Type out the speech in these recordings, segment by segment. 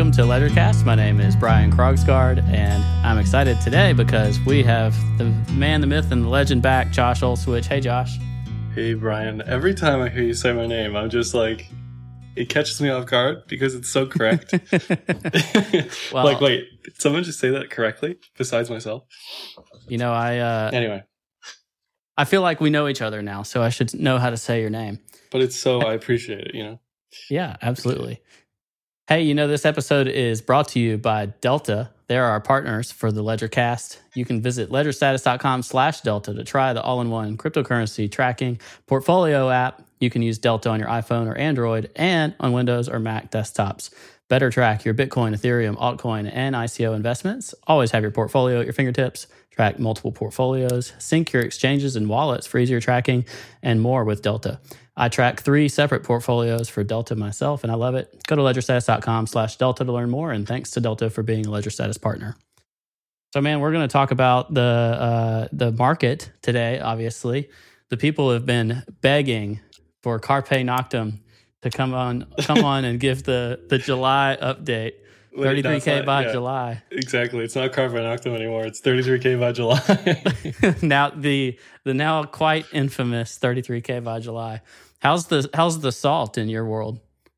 welcome to LedgerCast. My name is Brian Krogsgaard, and I'm excited today because we have the man, the myth, and the legend back, Josh Olswich. Hey, Josh. Hey, Brian. Every time I hear you say my name, I'm just like, it catches me off guard because it's so correct. Well, like, wait, did someone just say that correctly besides myself? You know, Anyway. I feel like we know each other now, so I should know how to say your name. But it's so, I appreciate it, you know? Yeah, absolutely. Hey, you know, this episode is brought to you by Delta. They're our partners for the LedgerCast. You can visit ledgerstatus.com/Delta to try the all-in-one cryptocurrency tracking portfolio app. You can use Delta on your iPhone or Android and on Windows or Mac desktops. Better track your Bitcoin, Ethereum, altcoin, and ICO investments. Always have your portfolio at your fingertips. Track multiple portfolios. Sync your exchanges and wallets for easier tracking and more with Delta. I track 3 separate portfolios for Delta myself, and I love it. Go to ledgerstatus.com/Delta to learn more, and thanks to Delta for being a LedgerStatus partner. So, man, we're going to talk about the market today, obviously. The people have been begging for Carpe Noctem to come on and give the July update. 33K by July. Exactly. It's not Carpe Noctem anymore. It's 33K by July. Now the now quite infamous 33K by July. How's the salt in your world?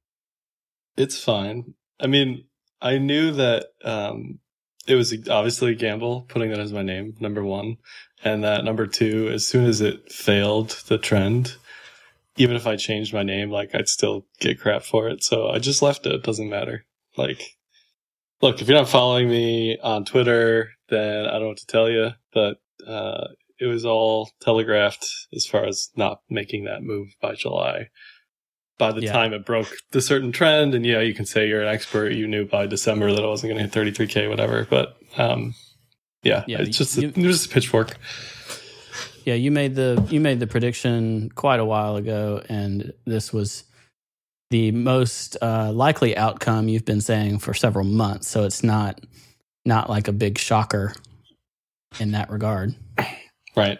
It's fine. I mean, I knew that it was obviously a gamble putting that as my name, number one. And that number two, as soon as it failed the trend, even if I changed my name, like I'd still get crap for it. So I just left it. It doesn't matter. Like, look, if you're not following me on Twitter, then I don't know what to tell you. But it was all telegraphed as far as not making that move by July. By the time it broke the certain trend, and you can say you're an expert. You knew by December that I wasn't going to hit 33K, whatever. But it's just it was just a pitchfork. Yeah, you made the prediction quite a while ago, and this was the most likely outcome you've been saying for several months. So it's not like a big shocker in that regard. Right.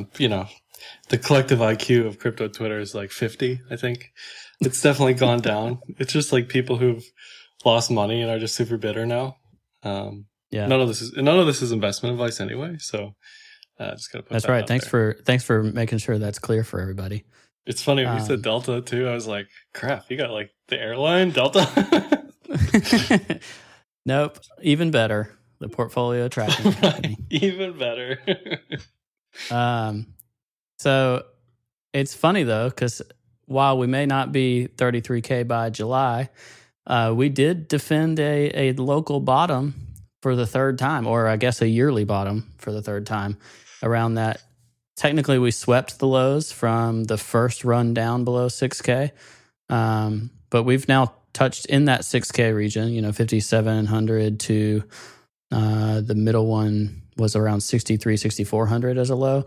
The collective IQ of crypto Twitter is like 50, I think. It's definitely gone down. It's just like people who've lost money and are just super bitter now. None of this is investment advice anyway. So just gotta put that's that right. out Thanks for making sure that's clear for everybody. It's funny when you said Delta too. I was like, crap, you got like the airline Delta. Nope. Even better. The portfolio tracking company. Even better. So it's funny though, because while we may not be 33K by July, we did defend a local bottom for the third time, or I guess a yearly bottom for the third time around that. Technically, we swept the lows from the first run down below 6K, but we've now touched in that 6K region, 5,700 to the middle one was around 6,400 as a low.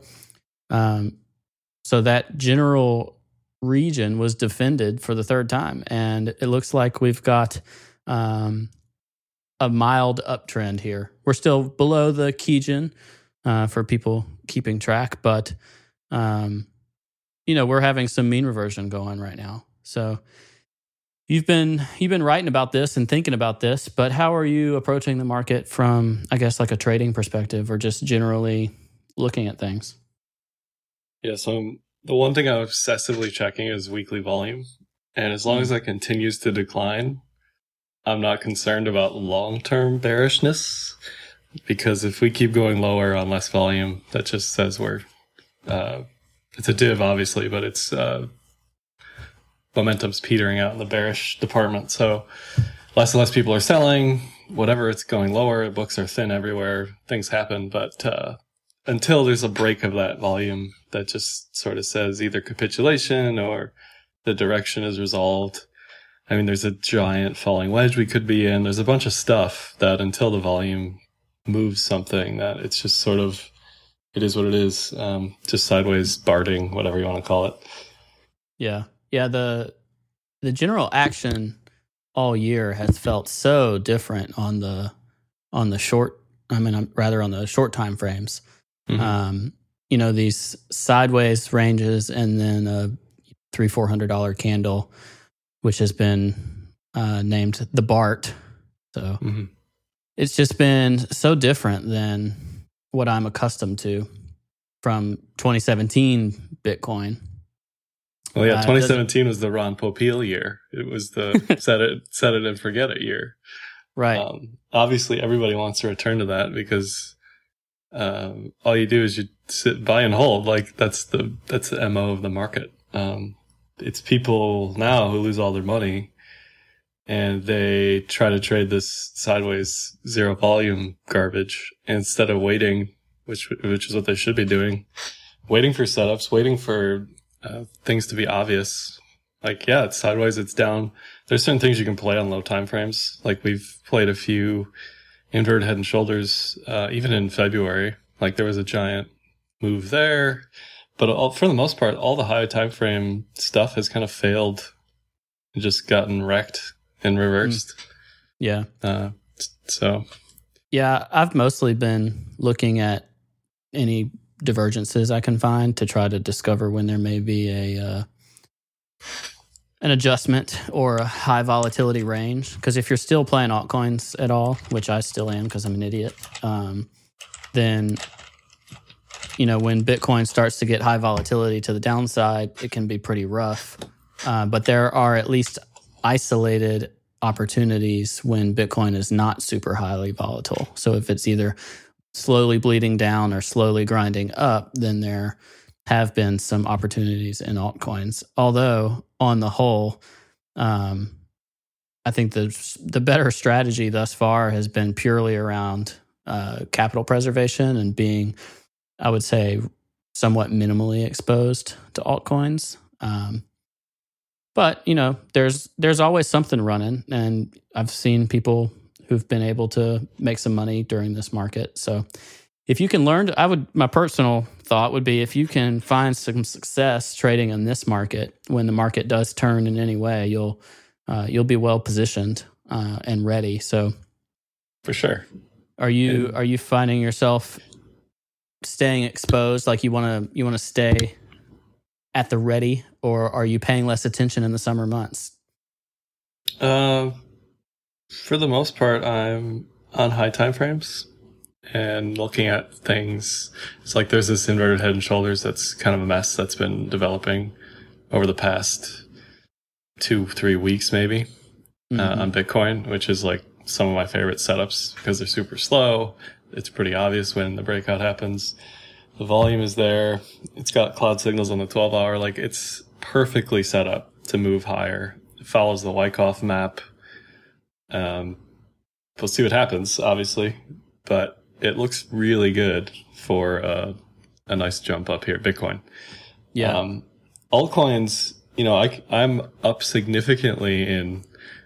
So that general region was defended for the third time, and it looks like we've got a mild uptrend here. We're still below the Kijun for people keeping track, but we're having some mean reversion going right now. So you've been writing about this and thinking about this, but how are you approaching the market from, I guess, like a trading perspective or just generally looking at things? Yeah, so the one thing I'm obsessively checking is weekly volume. And as long as that continues to decline, I'm not concerned about long-term bearishness. Because if we keep going lower on less volume, that just says we're it's a div, obviously, but it's momentum's petering out in the bearish department. So less and less people are selling. Whatever, it's going lower. Books are thin everywhere. Things happen. But until there's a break of that volume that just sort of says either capitulation or the direction is resolved. I mean, there's a giant falling wedge we could be in. There's a bunch of stuff that until the volume moves something, that it's just sort of, it is what it is. Just sideways barding, whatever you want to call it. Yeah. Yeah. The general action all year has felt so different on the short, rather on the short time frames. Mm-hmm. These sideways ranges and then a $300-$400 candle, which has been named the BART. So it's just been so different than what I'm accustomed to from 2017 Bitcoin. Well, yeah, 2017 was the Ron Popeil year. It was the set it and forget it year. Right. Obviously, everybody wants to return to that because all you do is you sit, buy and hold. Like that's the MO of the market. It's people now who lose all their money, and they try to trade this sideways zero volume garbage instead of waiting, which is what they should be doing. Waiting for setups, waiting for things to be obvious. Like, yeah, it's sideways, it's down. There's certain things you can play on low time frames. Like we've played a few inverted head and shoulders, even in February. Like there was a giant move there, but for the most part, all the high time frame stuff has kind of failed and just gotten wrecked and reversed. Yeah. So. Yeah, I've mostly been looking at any divergences I can find to try to discover when there may be an adjustment or a high volatility range. Because if you're still playing altcoins at all, which I still am because I'm an idiot, then when Bitcoin starts to get high volatility to the downside, it can be pretty rough. But there are at least isolated opportunities when Bitcoin is not super highly volatile. So if it's either slowly bleeding down or slowly grinding up, then there have been some opportunities in altcoins. Although on the whole, I think the better strategy thus far has been purely around capital preservation and being, I would say, somewhat minimally exposed to altcoins. But there's always something running, and I've seen people who've been able to make some money during this market. So if you can learn, my personal thought would be if you can find some success trading in this market, when the market does turn in any way, you'll be well positioned and ready. So for sure. Are you finding yourself staying exposed? Like you want to stay at the ready, or are you paying less attention in the summer months? For the most part, I'm on high time frames and looking at things. It's like there's this inverted head and shoulders that's kind of a mess that's been developing over the past 2-3 weeks, maybe, on Bitcoin, which is like some of my favorite setups because they're super slow. It's pretty obvious when the breakout happens. The volume is there. It's got cloud signals on the 12-hour. Like it's perfectly set up to move higher. It follows the Wyckoff map. We'll see what happens, obviously, but it looks really good for a nice jump up here, Bitcoin. Yeah. Altcoins, I'm up significantly in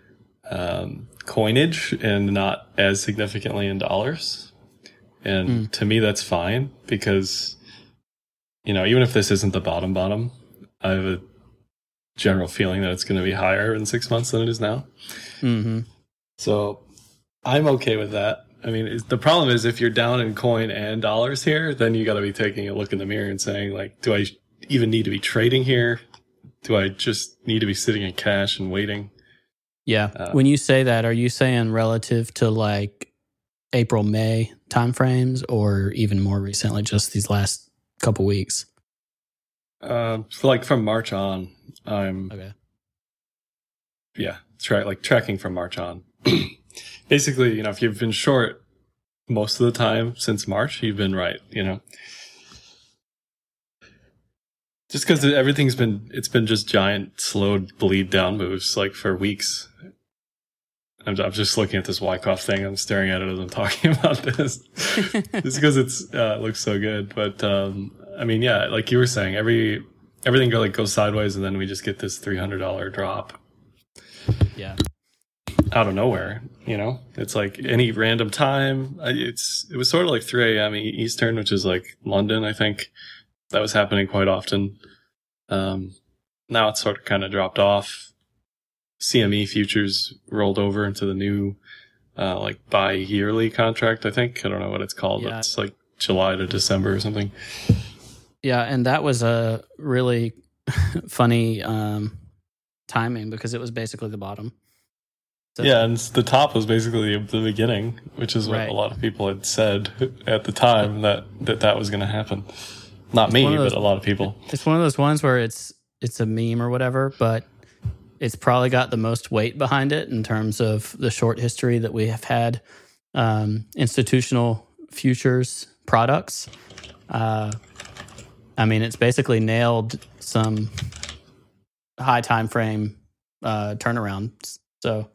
coinage and not as significantly in dollars. And to me, that's fine because, even if this isn't the bottom, I have a general feeling that it's going to be higher in 6 months than it is now. Mm-hmm. So I'm okay with that. I mean, the problem is if you're down in coin and dollars here, then you got to be taking a look in the mirror and saying, like, do I even need to be trading here? Do I just need to be sitting in cash and waiting? Yeah. When you say that, are you saying relative to like April, May timeframes, or even more recently, just these last couple weeks? Like from March on, I'm okay. Yeah, tracking from March on. Basically, if you've been short most of the time since March, you've been right. Just because everything's been just giant, slow bleed down moves like for weeks. I'm just looking at this Wyckoff thing. I'm staring at it as I'm talking about this, just because it looks so good. But I mean, yeah, like you were saying, everything goes sideways, and then we just get this $300 drop. Yeah, out of nowhere. It's like any random time. It was sort of like 3 a.m. Eastern, which is like London. I think that was happening quite often. Now it's sort of kind of dropped off. CME futures rolled over into the new, like bi-yearly contract, I think. I don't know what it's called, but it's like July to December or something. Yeah, and that was a really funny timing because it was basically the bottom. So, yeah, and the top was basically the beginning, which is what Right. a lot of people had said at the time that was going to happen. Not me, but a lot of people. It's one of those ones where it's a meme or whatever, but it's probably got the most weight behind it in terms of the short history that we have had institutional futures products. I mean, it's basically nailed some high time frame turnarounds. So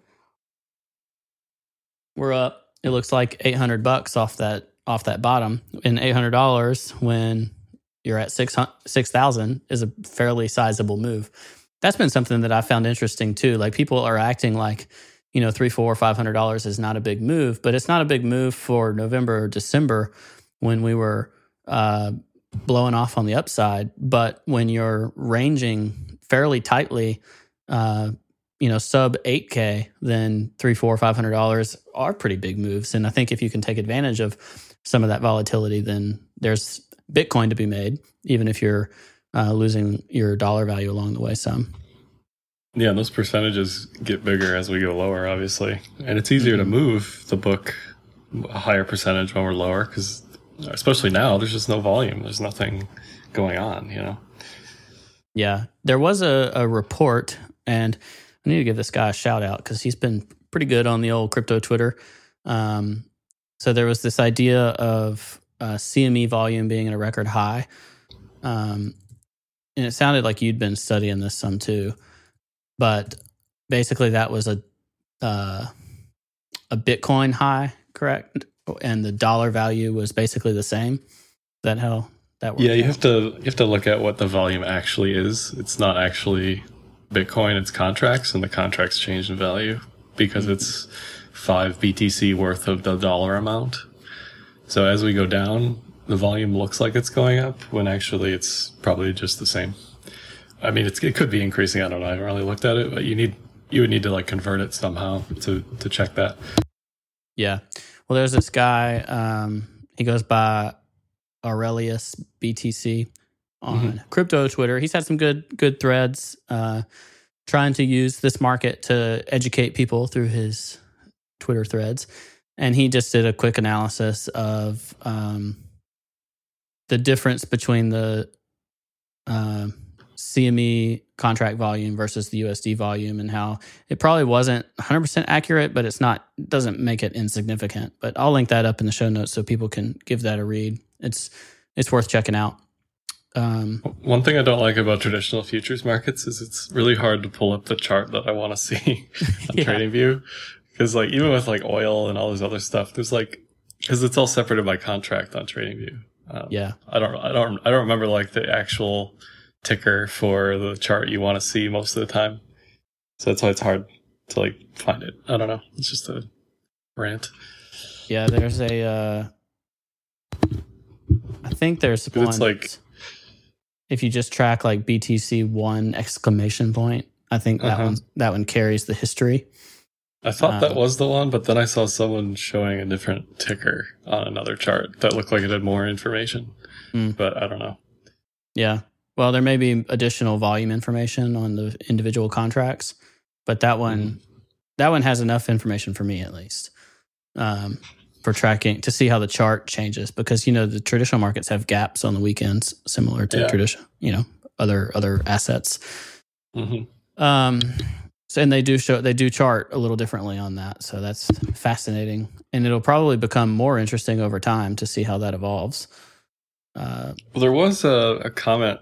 we're up. It looks like $800 off that bottom, and $800 when you're at 6,000 is a fairly sizable move. That's been something that I found interesting too. Like people are acting like, $300, $400, $500 is not a big move, but it's not a big move for November or December when we were blowing off on the upside. But when you're ranging fairly tightly, sub 8K, then $300, $400, $500 are pretty big moves. And I think if you can take advantage of some of that volatility, then there's Bitcoin to be made, even if you're losing your dollar value along the way some. Yeah, those percentages get bigger as we go lower, obviously. And it's easier to move the book a higher percentage when we're lower because, especially now, there's just no volume. There's nothing going on, Yeah. There was a report, and I need to give this guy a shout out because he's been pretty good on the old crypto Twitter. So there was this idea of CME volume being at a record high. And it sounded like you'd been studying this some too. But basically that was a Bitcoin high, correct? And the dollar value was basically the same. Is that how that works? Yeah, you have to look at what the volume actually is. It's not actually Bitcoin, it's contracts, and the contracts change in value because it's 5 BTC worth of the dollar amount. So as we go down, the volume looks like it's going up when actually it's probably just the same. I mean, it could be increasing. I don't know. I haven't really looked at it, but you would need to like convert it somehow to check that. Yeah. Well, there's this guy. He goes by Aurelius BTC on crypto Twitter. He's had some good threads trying to use this market to educate people through his Twitter threads. And he just did a quick analysis of the difference between the CME contract volume versus the USD volume and how it probably wasn't 100% accurate, but doesn't make it insignificant. But I'll link that up in the show notes so people can give that a read. It's worth checking out. One thing I don't like about traditional futures markets is it's really hard to pull up the chart that I want to see on TradingView. Because like even with like oil and all this other stuff, there's because it's all separated by contract on TradingView. I don't remember like the actual ticker for the chart you want to see most of the time. So that's why it's hard to like find it. I don't know. It's just a rant. Yeah, there's I think there's one. It's like if you just track like BTC1 exclamation point, I think that one carries the history. I thought that was the one, but then I saw someone showing a different ticker on another chart that looked like it had more information. But I don't know. Yeah. Well, there may be additional volume information on the individual contracts, but that one has enough information for me at least for tracking to see how the chart changes because the traditional markets have gaps on the weekends similar to traditional other assets. So, and they do chart a little differently on that, so that's fascinating, and it'll probably become more interesting over time to see how that evolves. Well, there was a comment.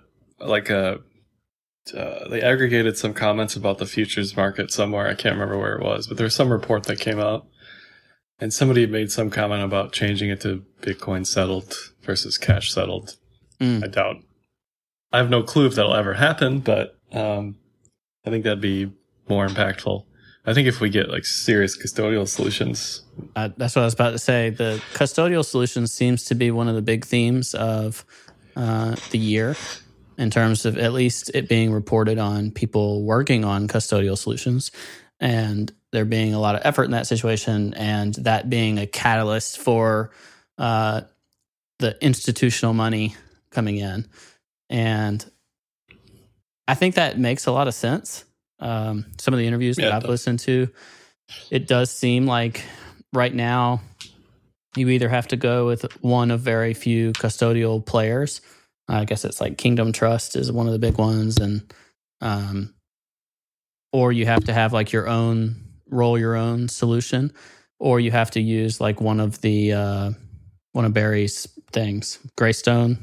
They aggregated some comments about the futures market somewhere. I can't remember where it was, but there was some report that came out and somebody made some comment about changing it to Bitcoin settled versus cash settled. I have no clue if that'll ever happen, but I think that'd be more impactful. I think if we get like serious custodial solutions. That's what I was about to say. The custodial solutions seems to be one of the big themes of the year. In terms of at least it being reported on people working on custodial solutions and there being a lot of effort in that situation and that being a catalyst for the institutional money coming in. And I think that makes a lot of sense. Some of the interviews that I've listened to it does seem like right now you either have to go with one of very few custodial players. I guess it's like Kingdom Trust is one of the big ones, and or you have to have like roll your own solution, or you have to use like one of Barry's things, Grayscale.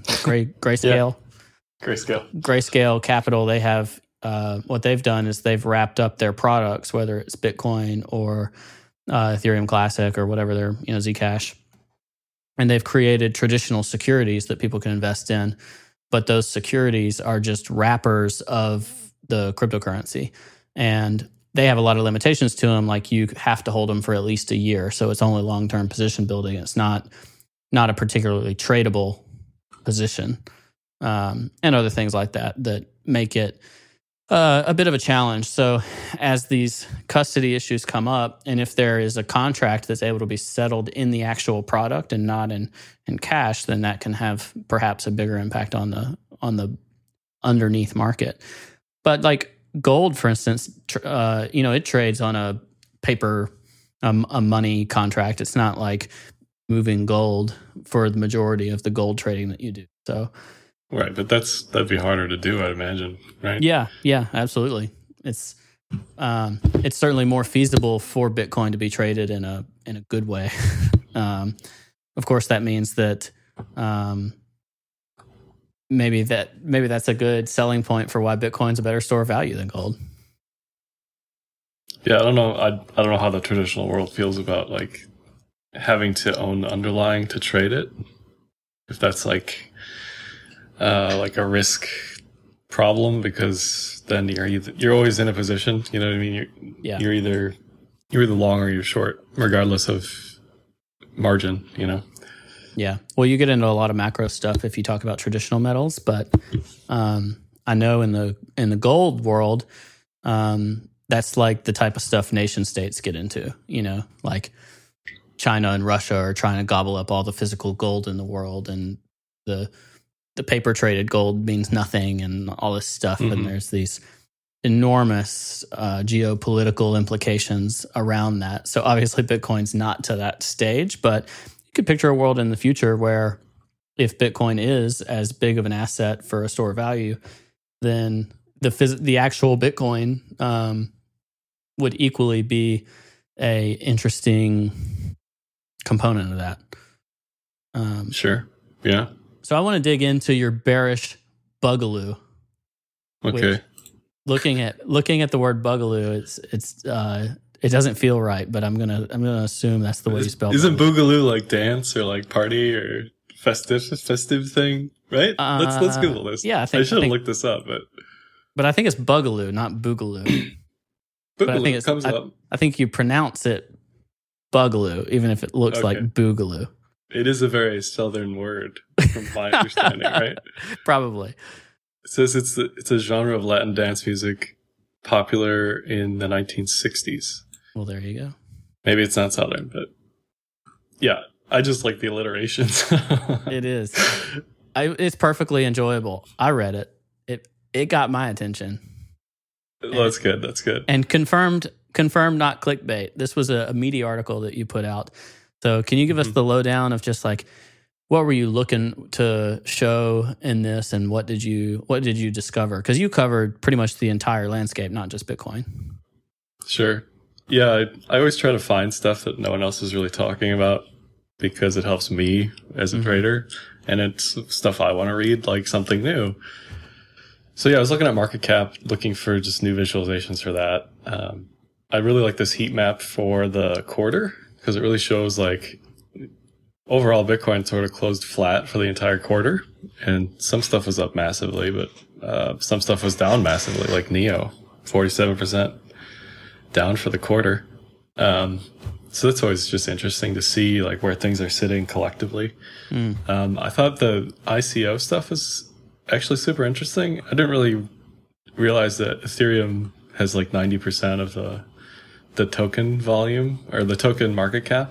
Grayscale Capital. They have what they've done is they've wrapped up their products, whether it's Bitcoin or Ethereum Classic or whatever their Zcash, and they've created traditional securities that people can invest in, but those securities are just wrappers of the cryptocurrency, and they have a lot of limitations to them. Like you have to hold them for at least a year, so it's only long-term position building. It's not a particularly tradable position, and other things like that make it a bit of a challenge. So as these custody issues come up, and if there is a contract that's able to be settled in the actual product and not in cash, then that can have perhaps a bigger impact on the underneath market. But like gold, for instance, it trades on a paper, a money contract. It's not like moving gold for the majority of the gold trading that you do. So. Right, but that'd be harder to do, I'd imagine, right? Yeah, absolutely. It's certainly more feasible for Bitcoin to be traded in a good way. Of course, that means that maybe that's a good selling point for why Bitcoin's a better store of value than gold. Yeah, I don't know. I don't know how the traditional world feels about like having to own the underlying to trade it. If that's like a risk problem, because then you're always in a position, you know what I mean? You're either long or you're short, regardless of margin, Yeah. Well, you get into a lot of macro stuff if you talk about traditional metals, but I know in the gold world, that's like the type of stuff nation states get into, like China and Russia are trying to gobble up all the physical gold in the world, and the paper traded gold means nothing and all this stuff. Mm-hmm. And there's these enormous geopolitical implications around that. So obviously Bitcoin's not to that stage, but you could picture a world in the future where if Bitcoin is as big of an asset for a store of value, then the actual Bitcoin would equally be a interesting component of that. Sure. Yeah. So I want to dig into your bearish bugaloo. Okay. Looking at the word bugaloo, it doesn't feel right, but I'm gonna assume that's the way you spell it. Isn't boogaloo like dance or like party or festive thing, right? Let's Google this. Yeah, I should have looked this up, but I think it's bugaloo, not boogaloo. But I think comes up. I think you pronounce it bugaloo, even if it looks like boogaloo. It is a very southern word, from my understanding, right? Probably. It says it's a genre of Latin dance music popular in the 1960s. Well, there you go. Maybe it's not southern, but yeah, I just like the alliterations. It is. It's perfectly enjoyable. I read it. It got my attention. Well, that's good. That's good. And confirmed, not clickbait. This was a meaty article that you put out. So can you give us the lowdown of just like, what were you looking to show in this, and what did you discover? Because you covered pretty much the entire landscape, not just Bitcoin. Sure. Yeah, I always try to find stuff that no one else is really talking about, because it helps me as a trader, and it's stuff I want to read, like something new. So yeah, I was looking at market cap, looking for just new visualizations for that. I really like this heat map for the quarter, because it really shows like overall Bitcoin sort of closed flat for the entire quarter, and some stuff was up massively, but some stuff was down massively, like NEO, 47% down for the quarter. So that's always just interesting to see like where things are sitting collectively. I thought the ICO stuff was actually super interesting. I didn't really realize that Ethereum has like 90% of the token volume, or the token market cap.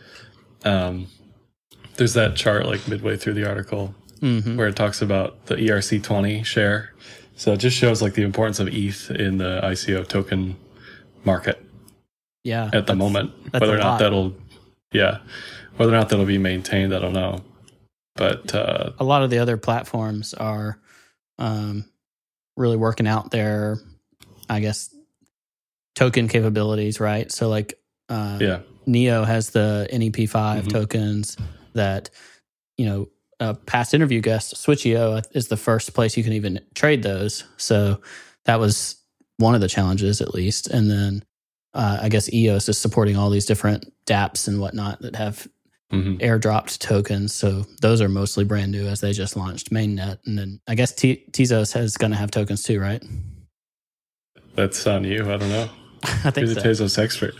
There's that chart like midway through the article where it talks about the ERC20 share. So it just shows like the importance of ETH in the ICO token market. Yeah. at the moment. That's Whether a or not lot. whether or not that'll be maintained, I don't know. But A lot of the other platforms are really working out their, I guess, token capabilities, right? So like Neo has the NEP5 tokens that, a past interview guest, Switch.io, is the first place you can even trade those. So that was one of the challenges, at least. And then I guess EOS is supporting all these different dApps and whatnot that have airdropped tokens. So those are mostly brand new as they just launched mainnet. And then I guess Tezos is going to have tokens too, right? That's on you. I don't know. I think You're the Tezos expert.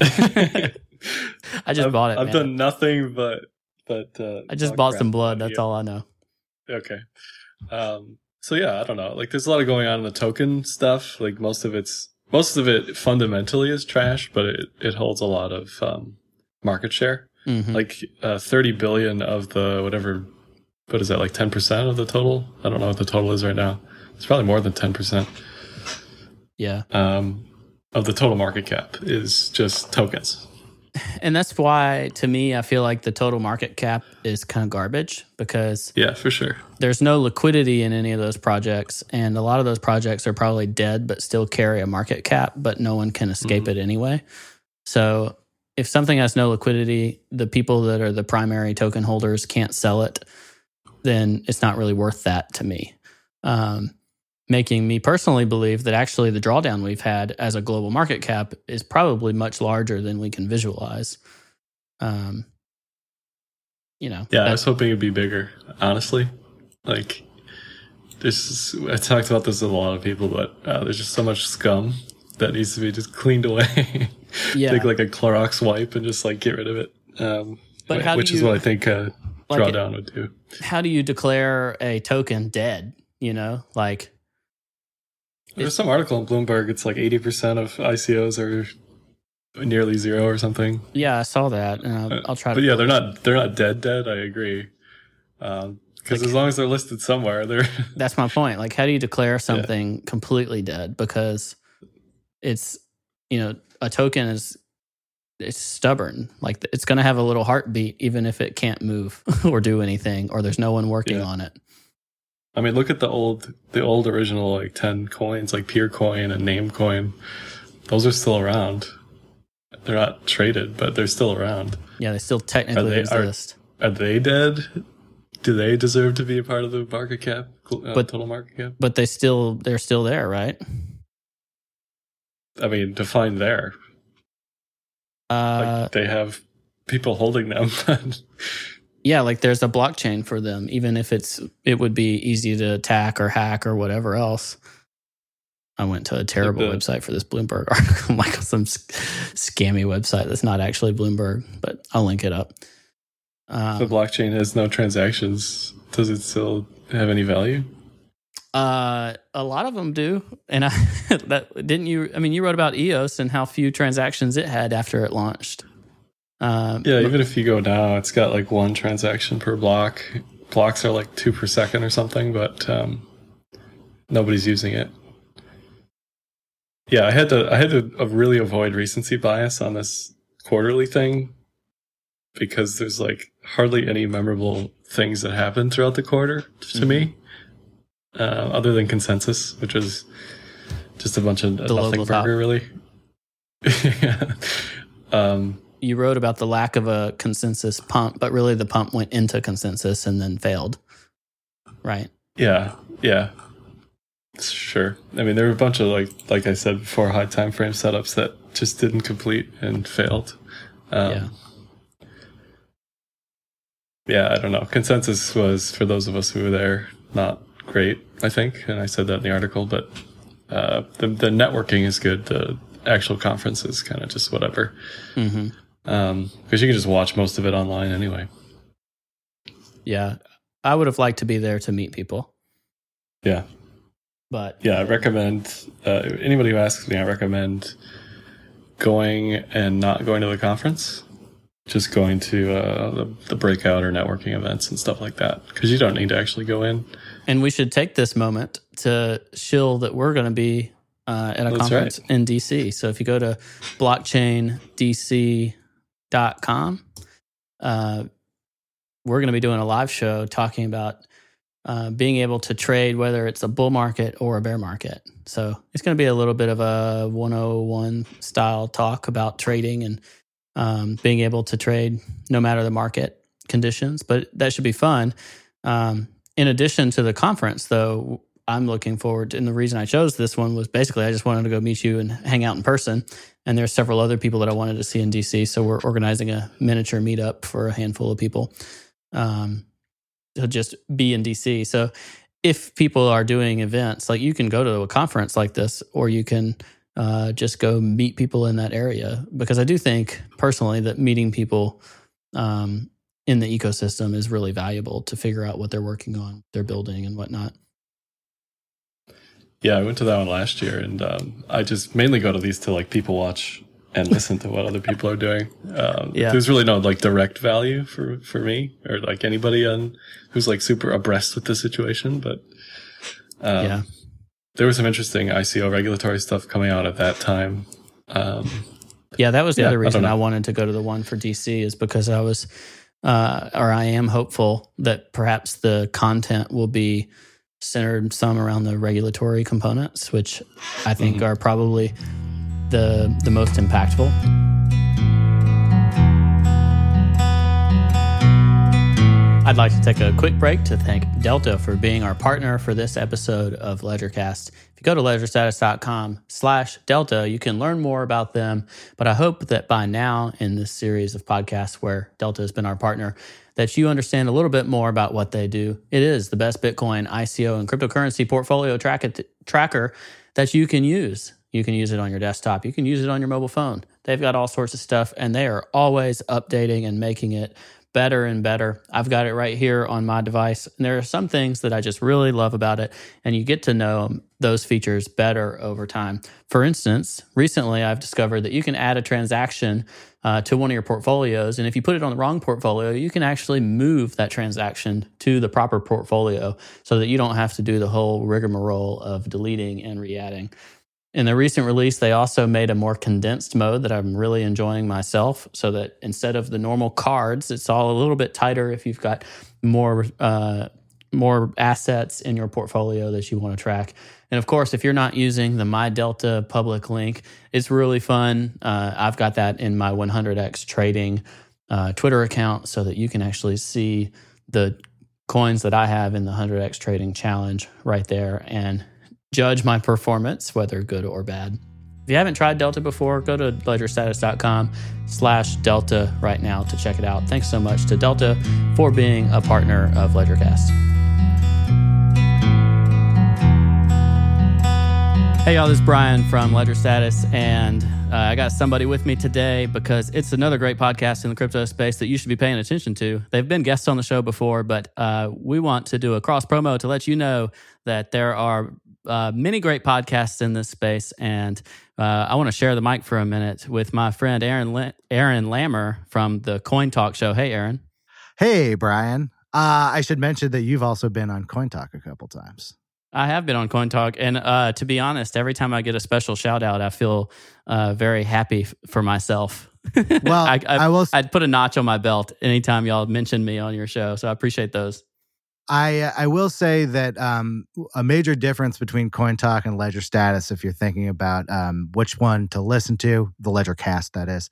I just bought it. I've done nothing but I just bought some blood. That's all I know. Okay. So yeah, I don't know. Like, there's a lot of going on in the token stuff. Like, most of it fundamentally is trash, but it holds a lot of market share. Like 30 billion of the whatever. What is that? Like 10% of the total? I don't know what the total is right now. It's probably more than 10%. Yeah. Of the total market cap is just tokens. And that's why, to me, I feel like the total market cap is kind of garbage, because for sure, there's no liquidity in any of those projects. And a lot of those projects are probably dead, but still carry a market cap, but no one can escape it anyway. So if something has no liquidity, the people that are the primary token holders can't sell it, then it's not really worth that to me. Making me personally believe that actually the drawdown we've had as a global market cap is probably much larger than we can visualize. I was hoping it'd be bigger, honestly. Like, I talked about this with a lot of people, but there's just so much scum that needs to be just cleaned away. Take like a Clorox wipe and just like get rid of it. Which is what I think drawdown would do. How do you declare a token dead? There's some article in Bloomberg. It's like 80% of ICOs are nearly zero or something. Yeah, I saw that, and I'll try. But yeah, they're not dead. I agree. Because as long as they're listed somewhere, they're. That's my point. Like, how do you declare something completely dead? Because it's, a token it's stubborn. Like, it's going to have a little heartbeat even if it can't move or do anything, or there's no one working on it. I mean, look at the old original like 10 coins, like Peercoin and Namecoin. Those are still around. They're not traded, but they're still around. Yeah, they still technically exist. Are they dead? Do they deserve to be a part of the market cap, total market cap? But they're still there, right? I mean, define there. Like, they have people holding them. Yeah, like there's a blockchain for them, even if it would be easy to attack or hack or whatever else. I went to a terrible website for this Bloomberg article, like some scammy website that's not actually Bloomberg, but I'll link it up. The blockchain has no transactions. Does it still have any value? A lot of them do. And you wrote about EOS and how few transactions it had after it launched. Even if you go now, it's got like one transaction per block. Blocks are like 2 per second or something, but nobody's using it. Yeah, I had to really avoid recency bias on this quarterly thing, because there's like hardly any memorable things that happened throughout the quarter to me, other than consensus, which was just a bunch of nothing burger, really. You wrote about the lack of a consensus pump, but really the pump went into consensus and then failed, right? Yeah. Sure. I mean, there were a bunch of like I said before, high time frame setups that just didn't complete and failed. Yeah, I don't know. Consensus was, for those of us who were there, not great, I think, and I said that in the article. But the networking is good. The actual conference is kind of just whatever. Because you can just watch most of it online anyway. Yeah, I would have liked to be there to meet people. Yeah. But yeah, I recommend, anybody who asks me, I recommend going and not going to the conference. Just going to the breakout or networking events and stuff like that. Because you don't need to actually go in. And we should take this moment to shill that we're going to be at a That's conference right. in DC. So if you go to blockchaindc.com, we're going to be doing a live show talking about being able to trade, whether it's a bull market or a bear market. So it's going to be a little bit of a 101 style talk about trading and being able to trade no matter the market conditions. But that should be fun. In addition to the conference, though, I'm looking forward to, and the reason I chose this one was basically I just wanted to go meet you and hang out in person. And there's several other people that I wanted to see in DC. So we're organizing a miniature meetup for a handful of people. To just be in DC. So if people are doing events, like you can go to a conference like this, or you can just go meet people in that area. Because I do think personally that meeting people in the ecosystem is really valuable to figure out what they're working on, they're building and whatnot. Yeah, I went to that one last year, and I just mainly go to these to like people watch and listen to what other people are doing. There's really no like direct value for me or like anybody who's like super abreast with the situation. But there was some interesting ICO regulatory stuff coming out at that time. That was the other reason I wanted to go to the one for DC is because I was, or I am hopeful that perhaps the content will be centered some around the regulatory components, which I think are probably the most impactful. I'd like to take a quick break to thank Delta for being our partner for this episode of LedgerCast. If you go to ledgerstatus.com/Delta, you can learn more about them. But I hope that by now in this series of podcasts where Delta has been our partner, that you understand a little bit more about what they do. It is the best Bitcoin, ICO, and cryptocurrency portfolio tracker that you can use. You can use it on your desktop. You can use it on your mobile phone. They've got all sorts of stuff, and they are always updating and making it better and better. I've got it right here on my device, and there are some things that I just really love about it, and you get to know those features better over time. For instance, recently I've discovered that you can add a transaction to one of your portfolios, and if you put it on the wrong portfolio, you can actually move that transaction to the proper portfolio so that you don't have to do the whole rigmarole of deleting and re-adding. In the recent release, they also made a more condensed mode that I'm really enjoying myself, so that instead of the normal cards, it's all a little bit tighter if you've got more assets in your portfolio that you want to track. And of course, if you're not using the MyDelta public link, it's really fun. I've got that in my 100x trading Twitter account so that you can actually see the coins that I have in the 100x trading challenge right there and judge my performance, whether good or bad. If you haven't tried Delta before, go to ledgerstatus.com/Delta right now to check it out. Thanks so much to Delta for being a partner of LedgerCast. Hey y'all, this is Brian from Ledger Status, and I got somebody with me today because it's another great podcast in the crypto space that you should be paying attention to. They've been guests on the show before, but we want to do a cross promo to let you know that there are many great podcasts in this space, and I want to share the mic for a minute with my friend Aaron Lammer from the Coin Talk Show. Hey, Aaron. Hey, Brian. I should mention that you've also been on Coin Talk a couple times. I have been on Coin Talk, and to be honest, every time I get a special shout out, I feel very happy for myself. Well, I'd put a notch on my belt anytime y'all mention me on your show, so I appreciate those. I will say that a major difference between Coin Talk and Ledger Status, if you're thinking about which one to listen to, the Ledger Cast, that is,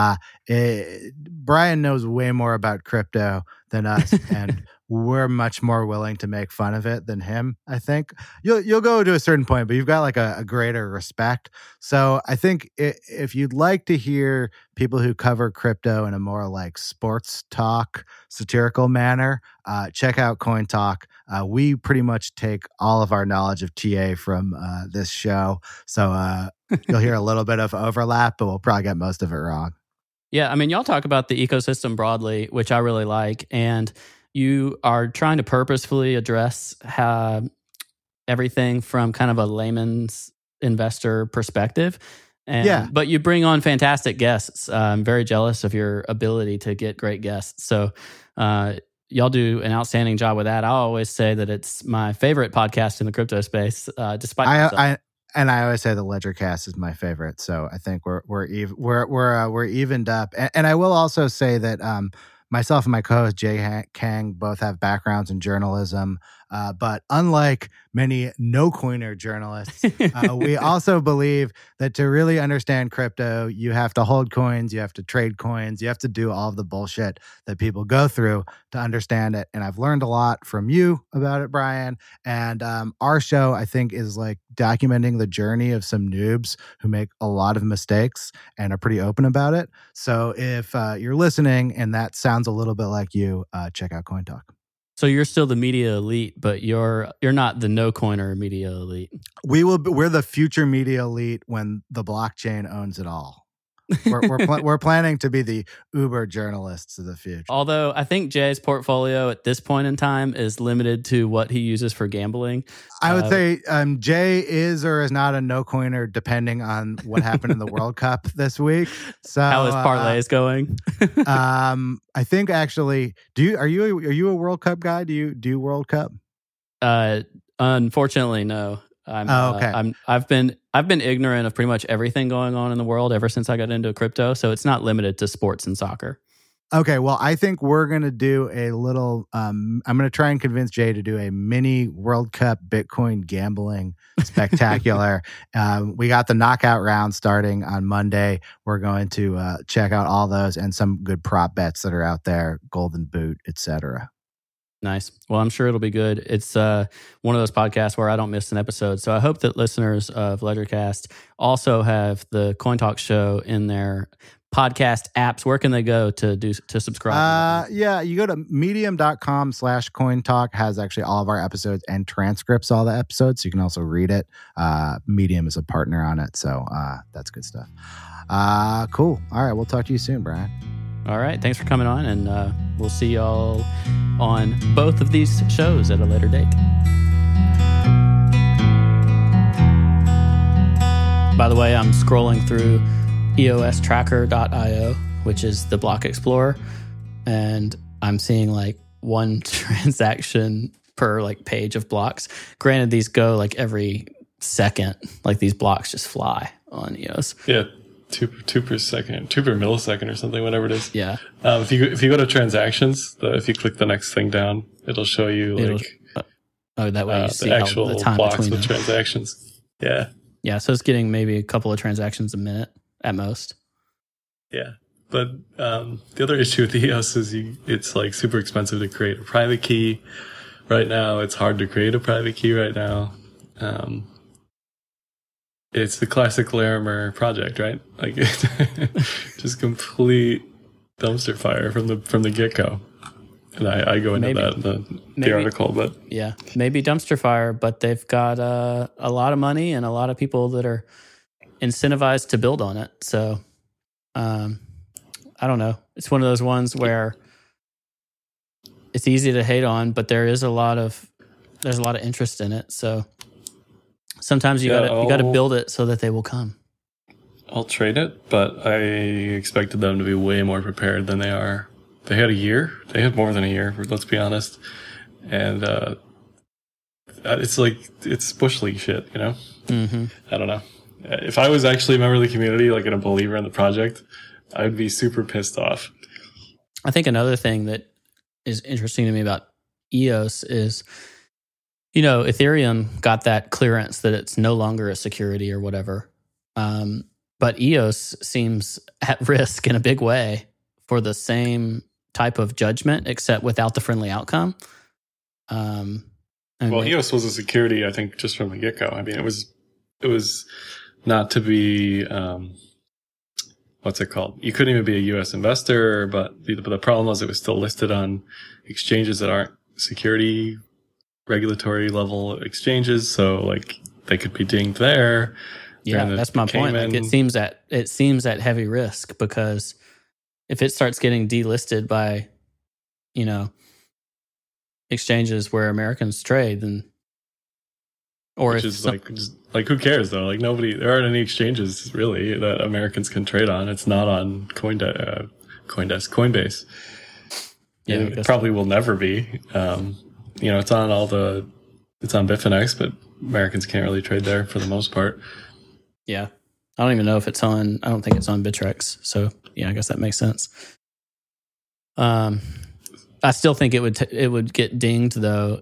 Brian knows way more about crypto than us, and we're much more willing to make fun of it than him. I think you'll go to a certain point, but you've got like a greater respect. So I think if you'd like to hear people who cover crypto in a more like sports talk, satirical manner, check out Coin Talk. We pretty much take all of our knowledge of TA from this show. So you'll hear a little bit of overlap, but we'll probably get most of it wrong. Yeah, I mean, y'all talk about the ecosystem broadly, which I really like, and you are trying to purposefully address everything from kind of a layman's investor perspective. But you bring on fantastic guests. I'm very jealous of your ability to get great guests. So y'all do an outstanding job with that. I always say that it's my favorite podcast in the crypto space, despite myself. And I always say the LedgerCast is my favorite, so I think we're evened up. And I will also say that myself and my co-host Jay Kang both have backgrounds in journalism, but unlike many no-coiner journalists, we also believe that to really understand crypto, you have to hold coins, you have to trade coins, you have to do all of the bullshit that people go through to understand it. And I've learned a lot from you about it, Brian. And our show, I think, is like documenting the journey of some noobs who make a lot of mistakes and are pretty open about it. So if you're listening and that sounds a little bit like you, check out Coin Talk. So you're still the media elite, but you're not the no coiner media elite. We're the future media elite when the blockchain owns it all. We're planning to be the Uber journalists of the future. Although I think Jay's portfolio at this point in time is limited to what he uses for gambling. I would say Jay is or is not a no coiner depending on what happened in the World Cup this week. So how his parlays going? I think actually, are you a World Cup guy? Do you World Cup? Unfortunately, no. Okay. I've been ignorant of pretty much everything going on in the world ever since I got into crypto. So it's not limited to sports and soccer. Okay, well, I think we're going to do a little, I'm going to try and convince Jay to do a mini World Cup Bitcoin gambling spectacular. We got the knockout round starting on Monday. We're going to check out all those and some good prop bets that are out there, Golden Boot, etc. Nice. Well, I'm sure it'll be good. It's one of those podcasts where I don't miss an episode. So I hope that listeners of LedgerCast also have the Coin Talk show in their podcast apps. Where can they go to subscribe? Yeah, you go to medium.com/cointalk, has actually all of our episodes and transcripts, all the episodes. So you can also read it. Medium is a partner on it. So that's good stuff. Cool. All right. We'll talk to you soon, Brian. All right. Thanks for coming on. And we'll see y'all on both of these shows at a later date. By the way, I'm scrolling through EOStracker.io, which is the block explorer, and I'm seeing like one transaction per like page of blocks. Granted, these go like every second, like these blocks just fly on EOS. Yeah, two per second, 2 per millisecond or something, whatever it is. Yeah. If you go to transactions, if you click the next thing down, it'll show you that way you see the actual the time blocks between with them. transactions. Yeah. Yeah, so it's getting maybe a couple of transactions a minute at most. Yeah. But the other issue with EOS is it's like super expensive to create a private key right now. It's hard to create a private key right now. It's the classic Larimer project, right? Like just complete dumpster fire from the get-go. And I go into that in the article, but yeah, maybe dumpster fire, but they've got a lot of money and a lot of people that are incentivized to build on it. So I don't know. It's one of those ones where it's easy to hate on, but there's a lot of interest in it. So sometimes you gotta build it so that they will come. I'll trade it, but I expected them to be way more prepared than they are. They had a year. They had more than a year, let's be honest. And it's like, it's Bush League shit, you know? Mm-hmm. I don't know. If I was actually a member of the community, like and a believer in the project, I would be super pissed off. I think another thing that is interesting to me about EOS is, Ethereum got that clearance that it's no longer a security or whatever. But EOS seems at risk in a big way for the same type of judgment, except without the friendly outcome. EOS was a security, I think, just from the get-go. I mean, it was not to be, what's it called? You couldn't even be a U.S. investor, but the problem was it was still listed on exchanges that aren't security regulatory level exchanges. So like they could be dinged there. Yeah, that's my point. Like it seems at heavy risk, because if it starts getting delisted by, exchanges where Americans trade, then like who cares though? Like there aren't any exchanges really that Americans can trade on. It's not on CoinDesk, Coinbase. Yeah, it probably will never be. It's on Bitfinex, but Americans can't really trade there for the most part. Yeah. I don't even know if it's on, I don't think it's on Bittrex. So yeah, I guess that makes sense. I still think it would get dinged though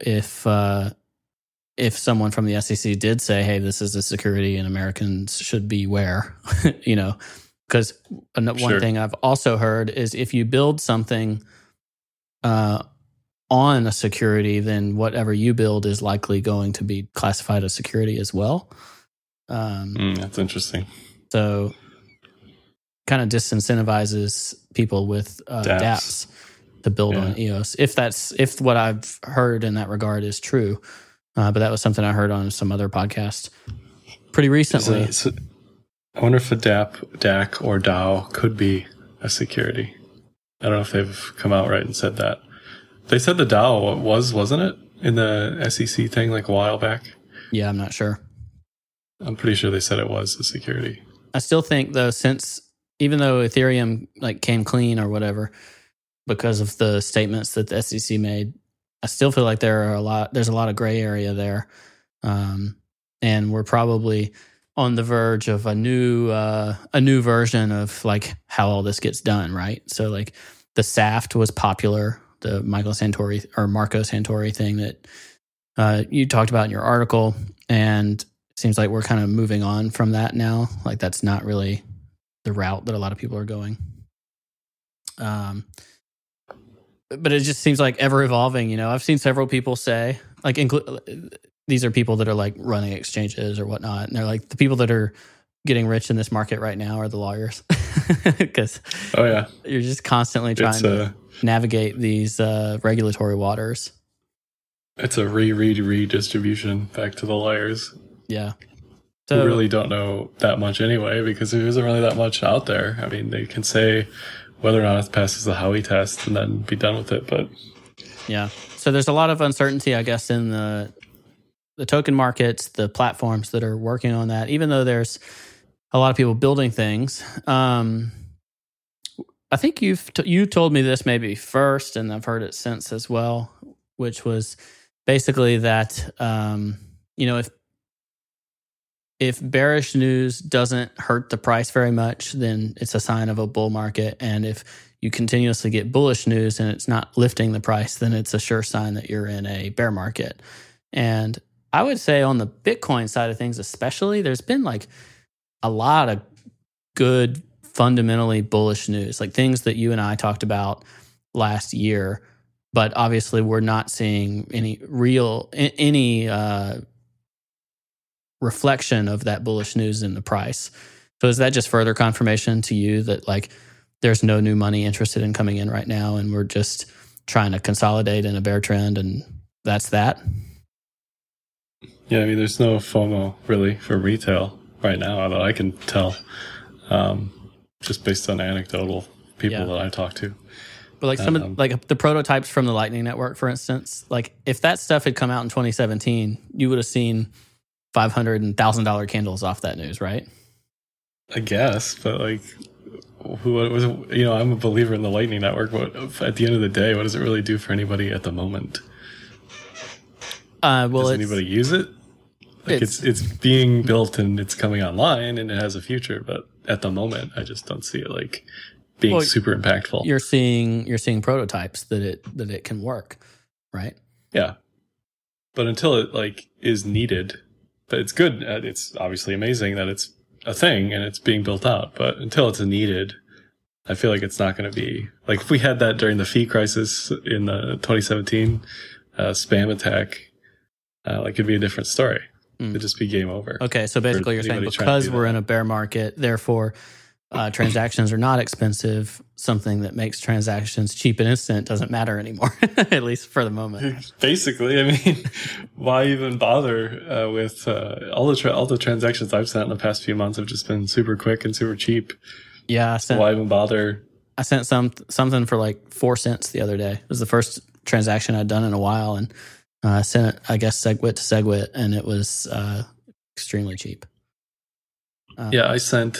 if someone from the SEC did say, "Hey, this is a security and Americans should beware," you know, because one thing I've also heard is if you build something on a security, then whatever you build is likely going to be classified as security as well. That's interesting. So, kind of disincentivizes people with dApps to build on EOS. If what I've heard in that regard is true. But that was something I heard on some other podcast pretty recently. I wonder if a DAC or DAO could be a security. I don't know if they've come out right and said that. They said the DAO wasn't it, in the SEC thing like a while back? Yeah, I'm not sure. I'm pretty sure they said it was a security. I still think though, even though Ethereum like came clean or whatever, because of the statements that the SEC made, I still feel like there's a lot of gray area there. And we're probably on the verge of a new version of like how all this gets done, right? So like the SAFT was popular, the Marco Santori thing that you talked about in your article, and it seems like we're kind of moving on from that now. Like that's not really the route that a lot of people are going. But it just seems like ever evolving. You know, I've seen several people say, like, these are people that are like running exchanges or whatnot, and they're like, the people that are getting rich in this market right now are the lawyers, because you're just constantly trying to navigate these regulatory waters. It's a redistribution back to the lawyers. Yeah, so we really don't know that much anyway, because there isn't really that much out there. I mean, they can say whether or not it passes the Howey test and then be done with it. But yeah, so there's a lot of uncertainty, I guess, in the token markets, the platforms that are working on that, even though there's a lot of people building things. I think you told me this maybe first, and I've heard it since as well, which was basically that, you know, if bearish news doesn't hurt the price very much, then it's a sign of a bull market. And if you continuously get bullish news and it's not lifting the price, then it's a sure sign that you're in a bear market. And I would say on the Bitcoin side of things, especially, there's been like a lot of good, fundamentally bullish news, like things that you and I talked about last year. But obviously, we're not seeing any reflection of that bullish news in the price. So is that just further confirmation to you that like there's no new money interested in coming in right now, and we're just trying to consolidate in a bear trend, and that's that? Yeah, I mean, there's no FOMO really for retail right now that I can tell, just based on anecdotal people that I talk to. But like some of like the prototypes from the Lightning Network, for instance, like if that stuff had come out in 2017, you would have seen $500 and $1,000 candles off that news, right? I guess, but like, who was, you know, I'm a believer in the Lightning Network, but at the end of the day, what does it really do for anybody at the moment? Does anybody use it? Like it's being built and it's coming online and it has a future, but at the moment, I just don't see it like being super impactful. You're seeing prototypes that it can work, right? Yeah, but until it like is needed. But it's good. It's obviously amazing that it's a thing and it's being built out. But until it's needed, I feel like it's not going to be like if we had that during the fee crisis in the 2017 spam attack, like it'd be a different story. It'd just be game over. Okay, so basically you're saying because we're in a bear market, therefore transactions are not expensive. Something that makes transactions cheap and instant doesn't matter anymore, at least for the moment. Basically, I mean, why even bother with all the transactions I've sent in the past few months have just been super quick and super cheap. Yeah, why even bother? I sent something for like 4 cents the other day. It was the first transaction I'd done in a while, and I sent it, I guess, SegWit to SegWit, and it was extremely cheap. Yeah, I sent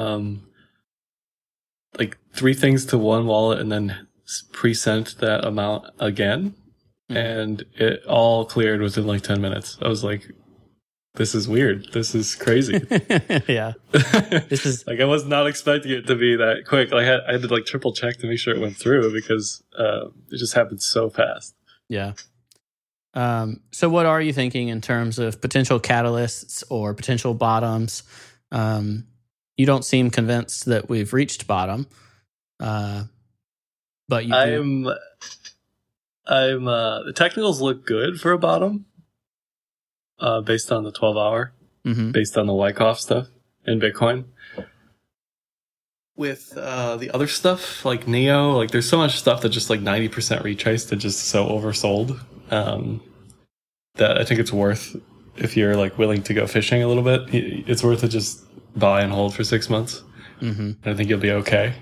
like 3 things to one wallet and then pre-sent that amount again, and it all cleared within like 10 minutes. I was like, this is weird. This is crazy. Yeah. This is like I was not expecting it to be that quick. Like I had to like triple check to make sure it went through because it just happened so fast. Yeah. So what are you thinking in terms of potential catalysts or potential bottoms? You don't seem convinced that we've reached bottom, but you do. The technicals look good for a bottom, based on the 12-hour, based on the Wyckoff stuff in Bitcoin. With the other stuff like Neo, like there's so much stuff that just like 90% retraced and just so oversold that I think it's worth, if you're like willing to go fishing a little bit, it's worth it just buy and hold for 6 months. I think you'll be okay.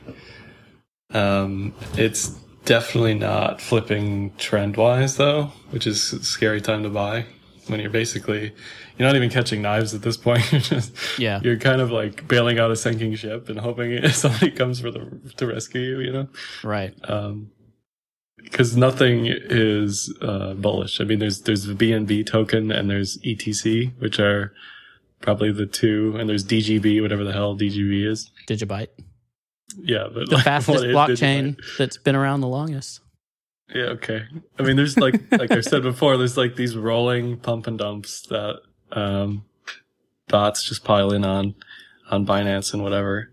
It's definitely not flipping trend-wise, though, which is a scary time to buy when you're not even catching knives at this point. You're kind of like bailing out a sinking ship and hoping somebody comes to rescue you, Right. Because nothing is bullish. I mean, there's the BNB token and there's ETC, which are probably the two, and there's DGB, whatever the hell DGB is. Digibyte. Yeah, but the fastest blockchain that's been around the longest. Yeah, okay. I mean, there's like I said before, there's like these rolling pump and dumps that bots just pile in on Binance and whatever.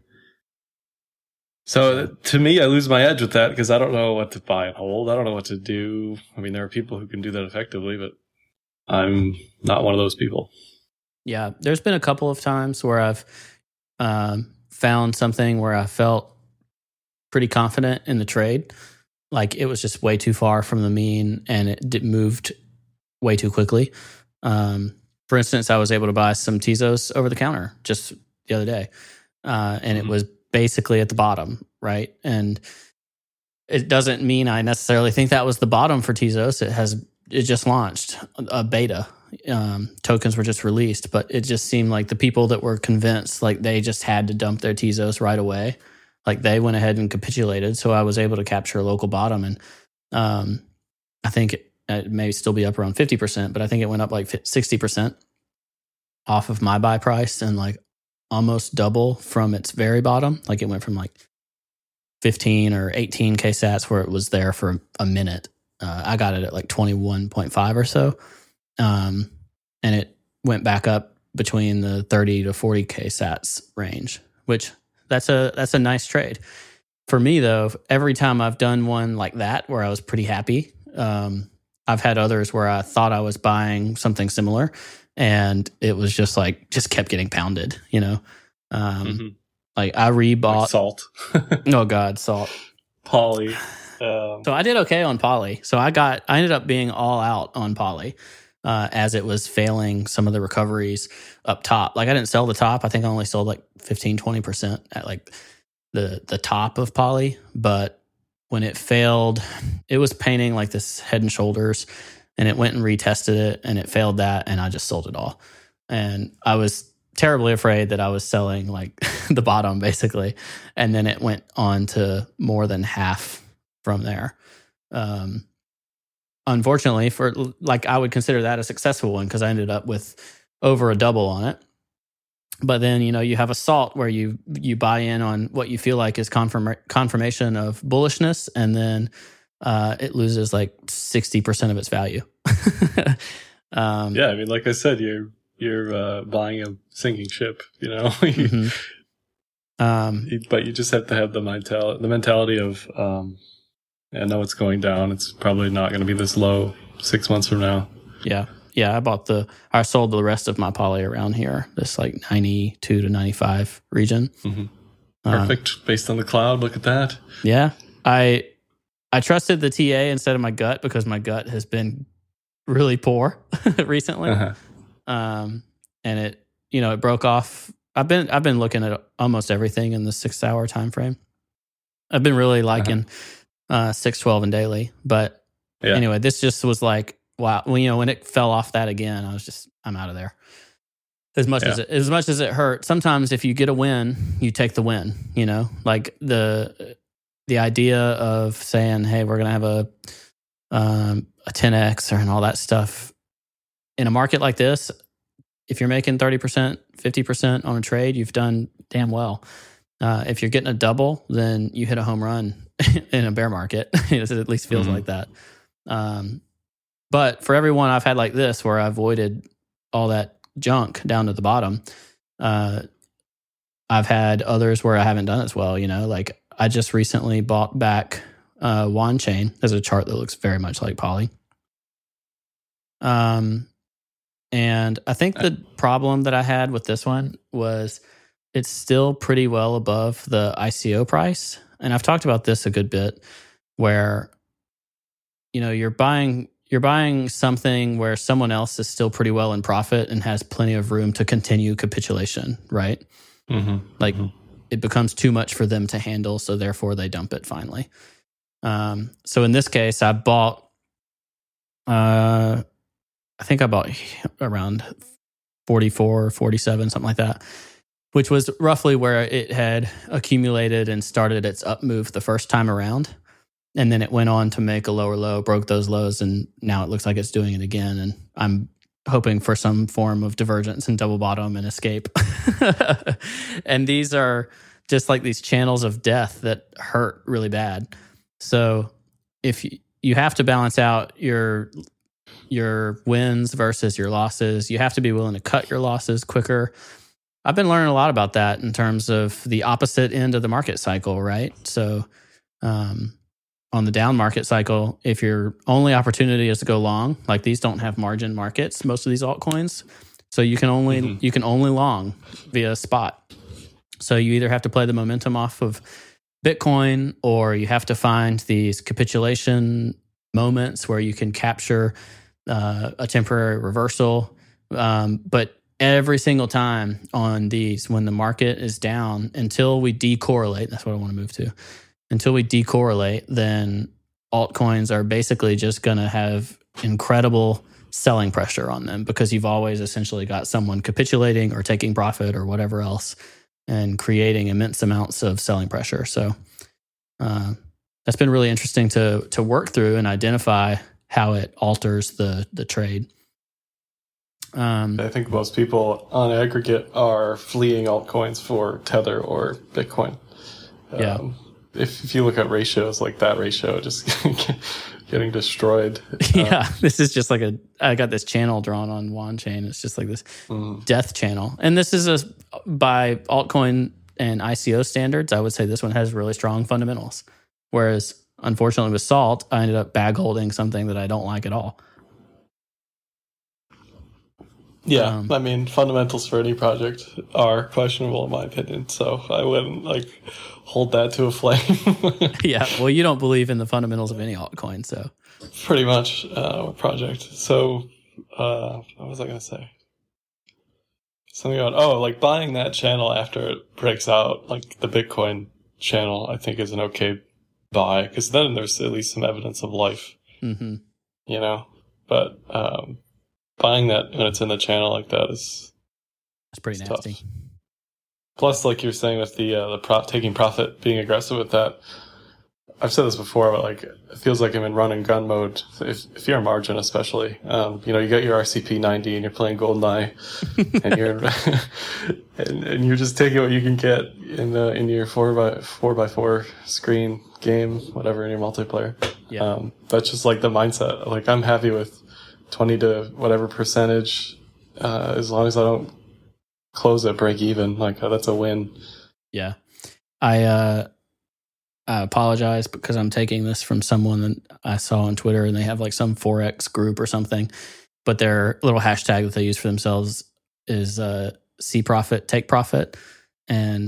So to me, I lose my edge with that because I don't know what to buy and hold. I don't know what to do. I mean, there are people who can do that effectively, but I'm not one of those people. Yeah, there's been a couple of times where I've found something where I felt pretty confident in the trade. Like it was just way too far from the mean and it moved way too quickly. For instance, I was able to buy some Tezos over the counter just the other day. And it was basically at the bottom, right? And it doesn't mean I necessarily think that was the bottom for Tezos. It just launched a beta. Tokens were just released, but it just seemed like the people that were convinced, like they just had to dump their Tezos right away. Like they went ahead and capitulated. So I was able to capture a local bottom. And I think it may still be up around 50%, but I think it went up like 60% off of my buy price and like almost double from its very bottom. Like it went from like 15 or 18 KSATs where it was there for a minute. I got it at like 21.5 or so. And it went back up between the 30 to 40 KSATs range, which that's a nice trade. For me though, every time I've done one like that where I was pretty happy, I've had others where I thought I was buying something similar and it was just kept getting pounded, Like I rebought like Salt. Oh God, Salt. Poly. So I did okay on Poly. So I ended up being all out on Poly as it was failing some of the recoveries up top. Like I didn't sell the top. I think I only sold like 15, 20% at like the top of Poly. But when it failed, it was painting like this Head and Shoulders and it went and retested it and it failed that and I just sold it all. And I was terribly afraid that I was selling like the bottom basically. And then it went on to more than half from there. Unfortunately, for like I would consider that a successful one because I ended up with over a double on it. But then you have a Salt where you buy in on what you feel like is confirmation of bullishness, and then it loses like 60% of its value. Yeah, I mean, like I said, you're buying a sinking ship, But you just have to have the mentality of I know it's going down. It's probably not going to be this low 6 months from now. Yeah. I sold the rest of my Poly around here, this like 92 to 95 region. Perfect. Based on the cloud. Look at that. Yeah. I trusted the TA instead of my gut because my gut has been really poor recently. And it broke off. I've been looking at almost everything in the 6 hour time frame. I've been really liking 6, 12 and daily, but anyway, this just was like, wow. Well, when it fell off that again, I'm out of there. As much as it hurt. Sometimes if you get a win, you take the win, like the idea of saying, hey, we're going to have a 10X and all that stuff in a market like this. if you're making 30%, 50% on a trade, you've done damn well. If you're getting a double, then you hit a home run in a bear market. It at least feels like that. But for everyone I've had like this, where I avoided all that junk down to the bottom, I've had others where I haven't done as well. Like I just recently bought back Wand Chain. There's a chart that looks very much like Poly. And I think the problem that I had with this one was it's still pretty well above the ICO price. And I've talked about this a good bit, where you're buying something where someone else is still pretty well in profit and has plenty of room to continue capitulation, right? It becomes too much for them to handle, so therefore they dump it finally. So in this case, I bought I think I bought around 44, 47, something like that, which was roughly where it had accumulated and started its up move the first time around. And then it went on to make a lower low, broke those lows, and now it looks like it's doing it again. And I'm hoping for some form of divergence and double bottom and escape. And these are just like these channels of death that hurt really bad. So if you have to balance out your wins versus your losses, you have to be willing to cut your losses quicker. I've been learning a lot about that in terms of the opposite end of the market cycle, right? So on the down market cycle, if your only opportunity is to go long, like these don't have margin markets, most of these altcoins, so you can only long via spot. So you either have to play the momentum off of Bitcoin, or you have to find these capitulation moments where you can capture a temporary reversal. But every single time on these, when the market is down, until we decorrelate, that's what I want to move to. Until we decorrelate, then altcoins are basically just going to have incredible selling pressure on them, because you've always essentially got someone capitulating or taking profit or whatever else and creating immense amounts of selling pressure. So that's been really interesting to work through and identify how it alters the trade. I think most people on aggregate are fleeing altcoins for Tether or Bitcoin. Yeah. If you look at ratios, like that ratio just getting destroyed. Yeah, this is just like I got this channel drawn on Wand Chain. It's just like this death channel. And this is by altcoin and ICO standards, I would say this one has really strong fundamentals. Whereas, unfortunately, with Salt, I ended up bag holding something that I don't like at all. Yeah, I mean, fundamentals for any project are questionable in my opinion, so I wouldn't hold that to a flame. Yeah, well, you don't believe in the fundamentals of any altcoin, so pretty much project. So what was I going to say? Something about like buying that channel after it breaks out, like the Bitcoin channel, I think is an okay buy, because then there's at least some evidence of life. But buying that when it's in the channel like that it's pretty nasty. Tough. Plus, like you're saying with the taking profit, being aggressive with that, I've said this before, but like it feels like I'm in run and gun mode. If you're a margin, especially, you got your RCP 90 and you're playing GoldenEye, and you're and you're just taking what you can get in your 4x4 screen game, whatever, in your multiplayer. Yeah. That's just like the mindset. Like I'm happy with 20 to whatever percentage, as long as I don't close at break even. Like that's a win. Yeah. I apologize because I'm taking this from someone that I saw on Twitter, and they have like some Forex group or something, but their little hashtag that they use for themselves is see profit, take profit. And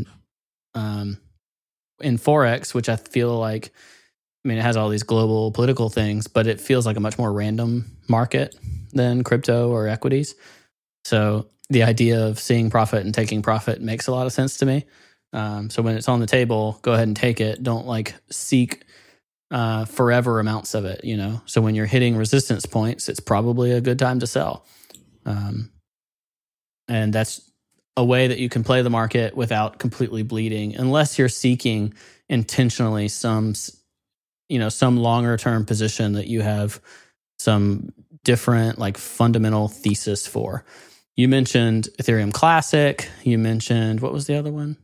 in Forex, which I feel like, it has all these global political things, but it feels like a much more random market than crypto or equities. So the idea of seeing profit and taking profit makes a lot of sense to me. So when it's on the table, go ahead and take it. Don't seek forever amounts of it, So when you're hitting resistance points, it's probably a good time to sell. And that's a way that you can play the market without completely bleeding, unless you're seeking intentionally some longer term position that you have some different fundamental thesis for. You mentioned Ethereum Classic. You mentioned, what was the other one?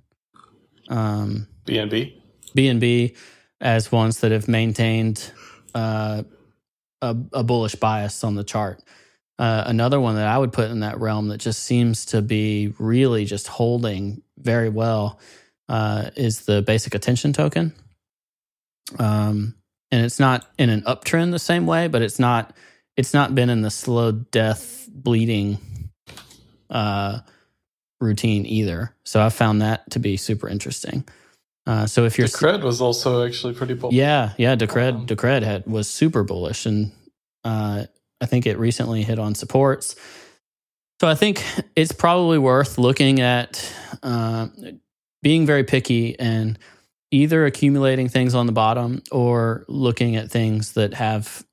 BNB. BNB as ones that have maintained a bullish bias on the chart. Another one that I would put in that realm that just seems to be really just holding very well is the basic attention token. And it's not in an uptrend the same way, but it's not been in the slow death bleeding routine either. So I found that to be super interesting. So if you're Decred was also actually pretty bullish. Yeah, Decred was super bullish, and I think it recently hit on supports. So I think it's probably worth looking at being very picky and either accumulating things on the bottom or looking at things that have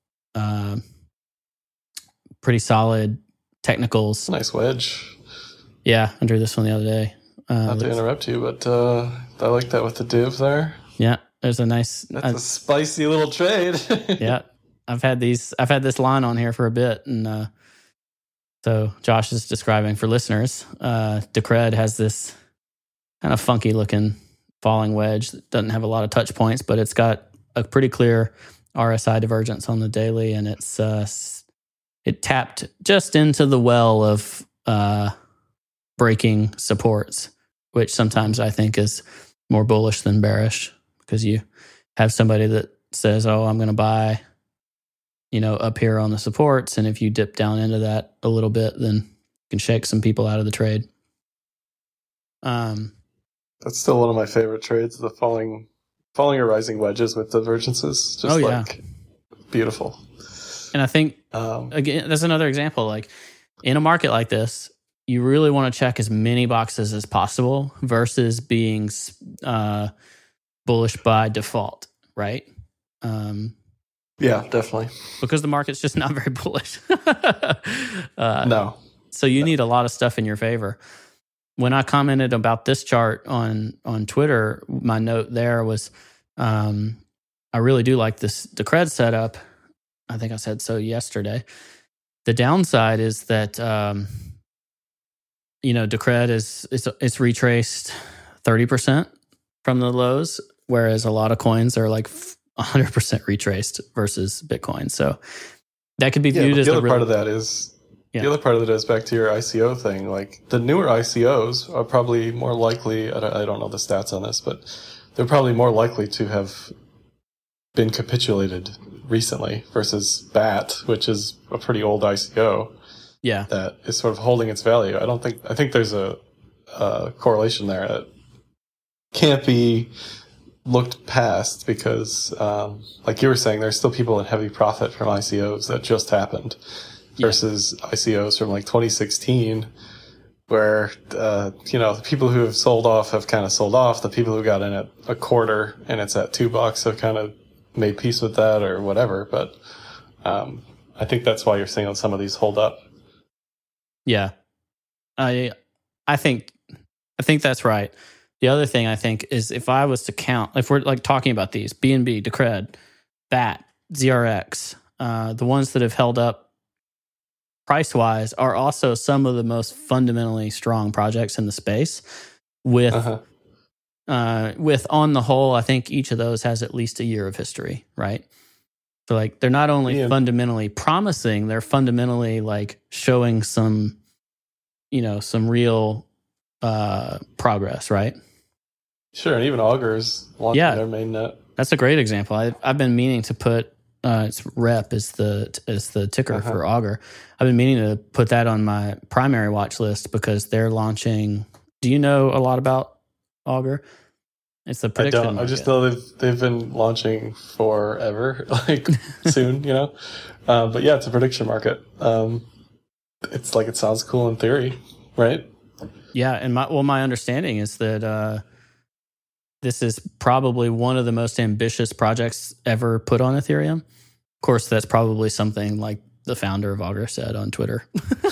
pretty solid technicals. Nice wedge. Yeah, I drew this one the other day. Not to interrupt you, but I like that with the div there. Yeah, there's a nice. That's a spicy little trade. Yeah, I've had this line on here for a bit, and so Josh is describing for listeners. Decred has this kind of funky looking falling wedge that doesn't have a lot of touch points, but it's got a pretty clear RSI divergence on the daily, and it tapped just into the well of breaking supports, which sometimes I think is more bullish than bearish, because you have somebody that says, "Oh, I'm going to buy, up here on the supports," and if you dip down into that a little bit, then you can shake some people out of the trade. That's still one of my favorite trades: the falling or rising wedges with divergences. Just beautiful. And I think again, that's another example. Like in a market like this, you really want to check as many boxes as possible versus being bullish by default, right? Yeah, definitely. Because the market's just not very bullish. No. So you need a lot of stuff in your favor. When I commented about this chart on Twitter, my note there was, I really do like this Decred setup. I think I said so yesterday. The downside is that Decred it's retraced 30% from the lows, whereas a lot of coins are like 100% retraced versus Bitcoin. So that could be viewed as the other part of that is Yeah. The other part of it is back to your ICO thing. Like the newer ICOs are probably more likely, I don't know the stats on this, but they're probably more likely to have been capitulated recently versus BAT, which is a pretty old ICO. Yeah. That is sort of holding its value. I think there's a correlation there that can't be looked past because, like you were saying, there's still people in heavy profit from ICOs that just happened versus ICOs from like 2016 where, the people who have sold off have kind of sold off. The people who got in at a quarter and it's at $2 have kind of made peace with that or whatever. But I think that's why you're seeing some of these hold up. Yeah. I think that's right. The other thing I think is if I was to count, if we're like talking about these, BNB, Decred, BAT, ZRX, the ones that have held up price-wise are also some of the most fundamentally strong projects in the space with on the whole, I think each of those has at least a year of history, right? So like they're not only fundamentally promising, they're fundamentally like showing some real progress, right? Sure, and even Augur's launching their mainnet. That's a great example. I've been meaning to put it's Rep is the ticker for Augur. I've been meaning to put that on my primary watch list because they're launching. Do you know a lot about Augur? It's the prediction. I don't. Market. I just know they've been launching forever, like soon, But yeah, it's a prediction market. It's like it sounds cool in theory, right? Yeah, and my understanding is that this is probably one of the most ambitious projects ever put on Ethereum. Of course, that's probably something like the founder of Augur said on Twitter.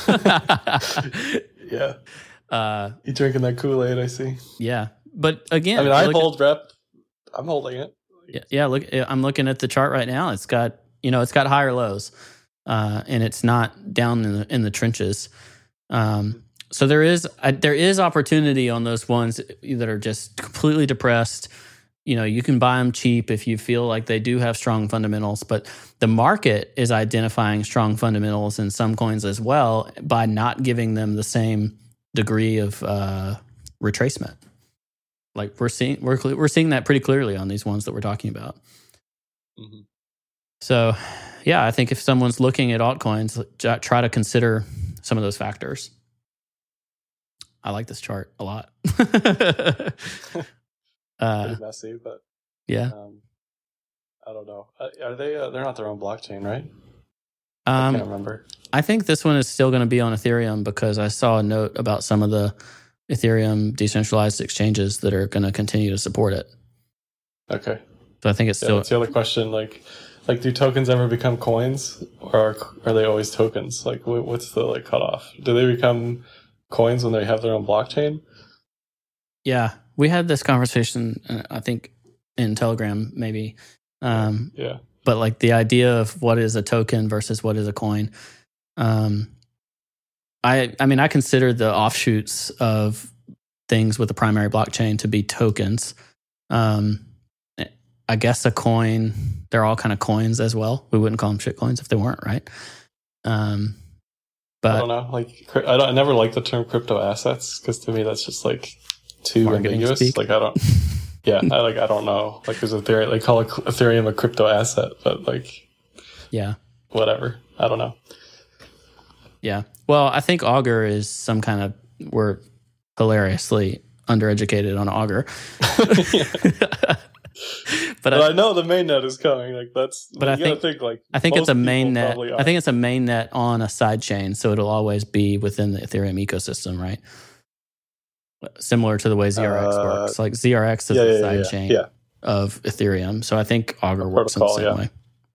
Yeah. You drinking that Kool-Aid, I see. Yeah. But again, I hold Rep. I'm holding it. Yeah, look, I'm looking at the chart right now. It's got higher lows, and it's not down in the trenches. So there is opportunity on those ones that are just completely depressed. You can buy them cheap if you feel like they do have strong fundamentals, but the market is identifying strong fundamentals in some coins as well by not giving them the same degree of retracement. Like we're seeing that pretty clearly on these ones that we're talking about. Mm-hmm. So, yeah, I think if someone's looking at altcoins, try to consider some of those factors. I like this chart a lot. Pretty messy, but yeah. I don't know. Are they? They're not their own blockchain, right? I can't remember. I think this one is still going to be on Ethereum because I saw a note about some of the Ethereum decentralized exchanges that are going to continue to support it. Okay. So I think it's still. That's the other question. Like, do tokens ever become coins, or are they always tokens? Like, what's the cutoff? Do they become coins when they have their own blockchain? Yeah, we had this conversation. I think in Telegram, maybe. Yeah. But the idea of what is a token versus what is a coin. I mean, I consider the offshoots of things with the primary blockchain to be tokens. I guess a coin, they're all kind of coins as well. We wouldn't call them shit coins if they weren't, right? But I don't know. I never liked the term crypto assets because to me that's just too ambiguous. Speak. I don't. Yeah, I don't know. There's a theory. They call Ethereum a crypto asset, but yeah, whatever. I don't know. Yeah. Well, I think Augur is some kind of, we're hilariously undereducated on Augur. But I know the mainnet is coming. But I think it's a mainnet. I think it's a mainnet on a sidechain, so it'll always be within the Ethereum ecosystem, right? Similar to the way ZRX works. ZRX is the sidechain of Ethereum, so I think Augur works in the same way.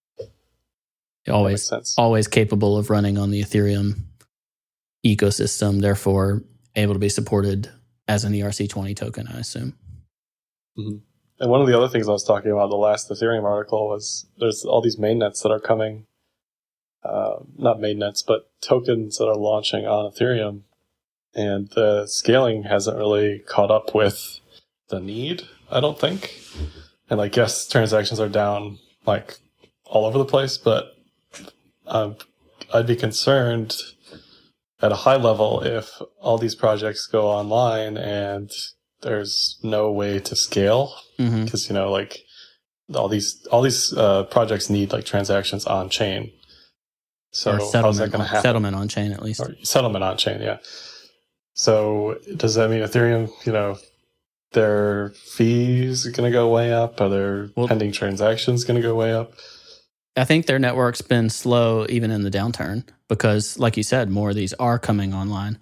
Always capable of running on the Ethereum ecosystem, therefore able to be supported as an ERC20 token, I assume. Mm-hmm. And one of the other things I was talking about in the last Ethereum article was there's all these mainnets that are coming, not mainnets, but tokens that are launching on Ethereum. And the scaling hasn't really caught up with the need, I don't think. And yes, transactions are down all over the place, but I'd be concerned at a high level if all these projects go online and there's no way to scale because all these projects need projects on chain. So how's that going to happen? Settlement on chain, at least. Or settlement on chain, yeah. So does that mean Ethereum, their fees are going to go way up? Are their pending transactions going to go way up? I think their network's been slow even in the downturn because, like you said, more of these are coming online.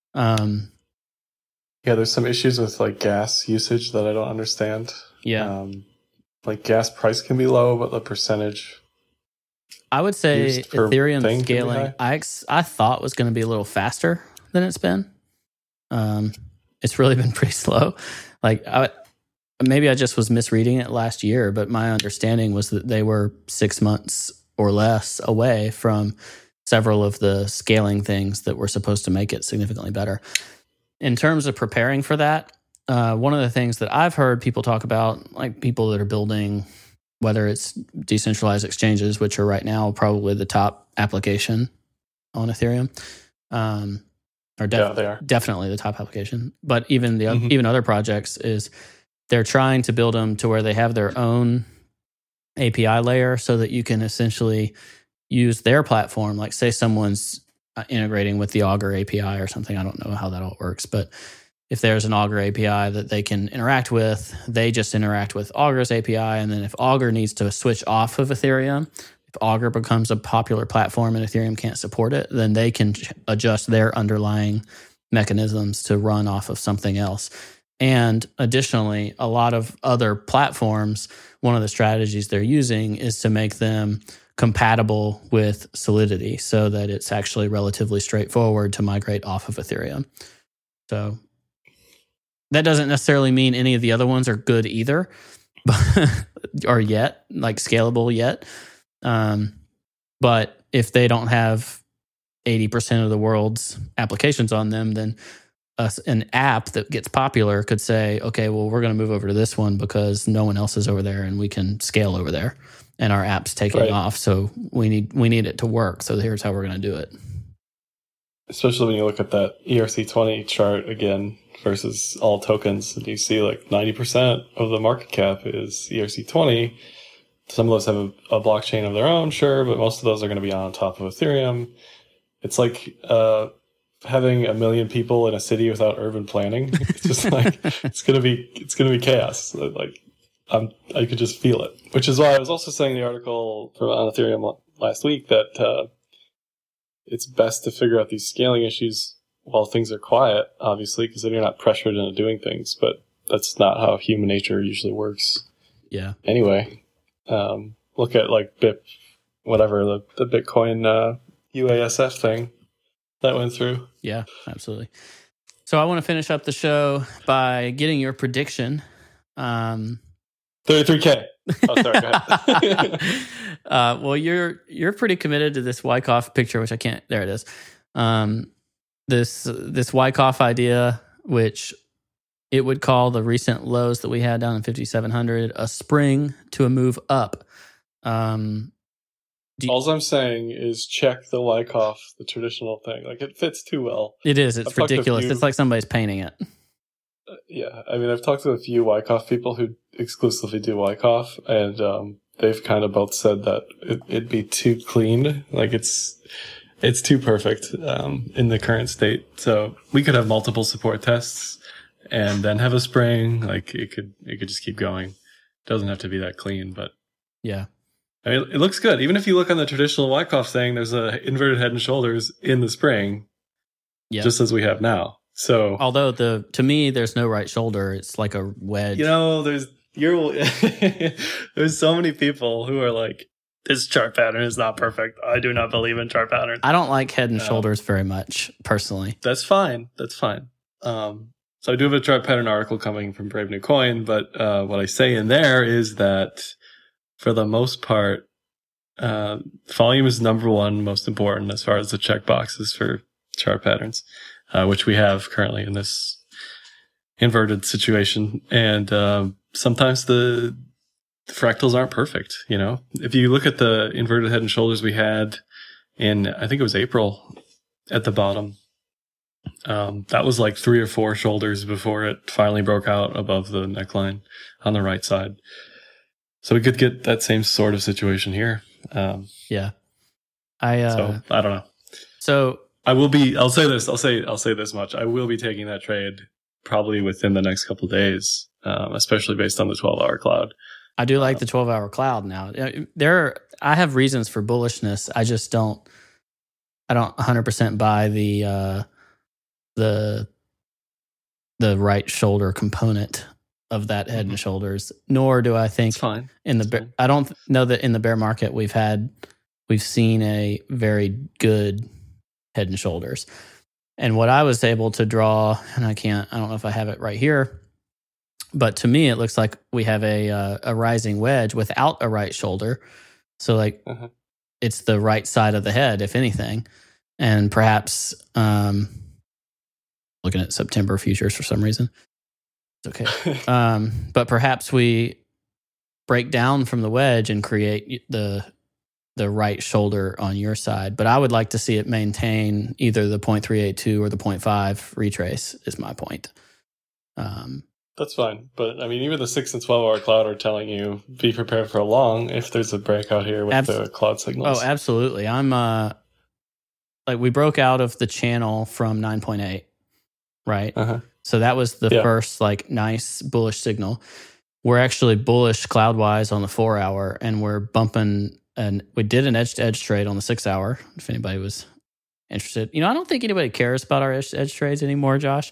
Yeah, there's some issues with gas usage that I don't understand. Yeah. Gas price can be low, but the percentage I would say Ethereum scaling I thought was going to be a little faster than it's been. It's really been pretty slow. Maybe I just was misreading it last year, but my understanding was that they were 6 months or less away from several of the scaling things that were supposed to make it significantly better. In terms of preparing for that, one of the things that I've heard people talk about, people that are building, whether it's decentralized exchanges, which are right now probably the top application on Ethereum, they are definitely the top application. But even even other projects is they're trying to build them to where they have their own API layer so that you can essentially use their platform. Say someone's integrating with the Augur API or something. I don't know how that all works, but if there's an Augur API that they can interact with, they just interact with Augur's API. And then if Augur needs to switch off of Ethereum, if Augur becomes a popular platform and Ethereum can't support it, then they can adjust their underlying mechanisms to run off of something else. And additionally, a lot of other platforms, one of the strategies they're using is to make them compatible with Solidity so that it's actually relatively straightforward to migrate off of Ethereum. So that doesn't necessarily mean any of the other ones are good either, or yet, scalable yet. But if they don't have 80% of the world's applications on them, then an app that gets popular could say, okay, well, we're going to move over to this one because no one else is over there and we can scale over there. And our app's taking off. So we need it to work. So here's how we're going to do it. Especially when you look at that ERC20 chart again versus all tokens, and you see like 90% of the market cap is ERC20. Some of those have a blockchain of their own, sure, but most of those are going to be on top of Ethereum. It's like having 1 million people in a city without urban planning. It's just like it's gonna be chaos. Like I could just feel it. Which is why I was also saying in the article on Ethereum last week that it's best to figure out these scaling issues while things are quiet, obviously, because then you're not pressured into doing things. But that's not how human nature usually works. Yeah. Anyway, look at like the Bitcoin UASF thing that went through. Yeah, absolutely. So I want to finish up the show by getting your prediction. 33K. Oh, sorry. Go ahead. Well, you're pretty committed to this Wyckoff picture, which I can't. There it is. This Wyckoff idea, which it would call the recent lows that we had down in 5,700 a spring to a move up. All I'm saying is check the Wyckoff, the traditional thing. Like, it fits too well. It is. It's ridiculous. It's like somebody's painting it. Yeah. I mean, I've talked to a few Wyckoff people who exclusively do Wyckoff, and they've kind of both said that it'd be too clean. Like, it's too perfect in the current state. So we could have multiple support tests and then have a spring. Like, it could just keep going. It doesn't have to be that clean, but yeah. I mean, it looks good. Even if you look on the traditional Wyckoff thing, there's a inverted head and shoulders in the spring, just as we have now. So, although to me, there's no right shoulder. It's like a wedge. You know, there's so many people who are like, this chart pattern is not perfect. I do not believe in chart pattern. I don't like head and shoulders very much, personally. That's fine. So I do have a chart pattern article coming from Brave New Coin, but what I say in there is that for the most part, volume is number one most important as far as the checkboxes for chart patterns, which we have currently in this inverted situation. And sometimes the fractals aren't perfect. You know, if you look at the inverted head and shoulders we had in, I think it was April at the bottom, that was like 3 or 4 shoulders before it finally broke out above the neckline on the right side. So we could get that same sort of situation here. Yeah. So I don't know. So I'll say this much. I will be taking that trade probably within the next couple of days, especially based on the 12-hour cloud. I do like the 12-hour cloud now. I have reasons for bullishness. I don't 100% buy the right shoulder component of that head and shoulders, nor do I think I don't know that in the bear market we've seen a very good head and shoulders. And what I was able to draw, and I don't know if I have it right here, but to me it looks like we have a rising wedge without a right shoulder. So like it's the right side of the head, if anything. And perhaps looking at September futures for some reason. It's okay. But perhaps we break down from the wedge and create the right shoulder on your side. But I would like to see it maintain either the 0.382 or the 0.5 retrace is my point. That's fine. But I mean, even the 6 and 12-hour cloud are telling you be prepared for a long if there's a breakout here with the cloud signals. Oh, absolutely. I'm like we broke out of the channel from 9.8, right? So that was the first like nice bullish signal. We're actually bullish cloud-wise on the 4-hour, and we're bumping. And we did an edge-to-edge trade on the 6-hour, if anybody was interested. You know, I don't think anybody cares about our edge trades anymore, Josh.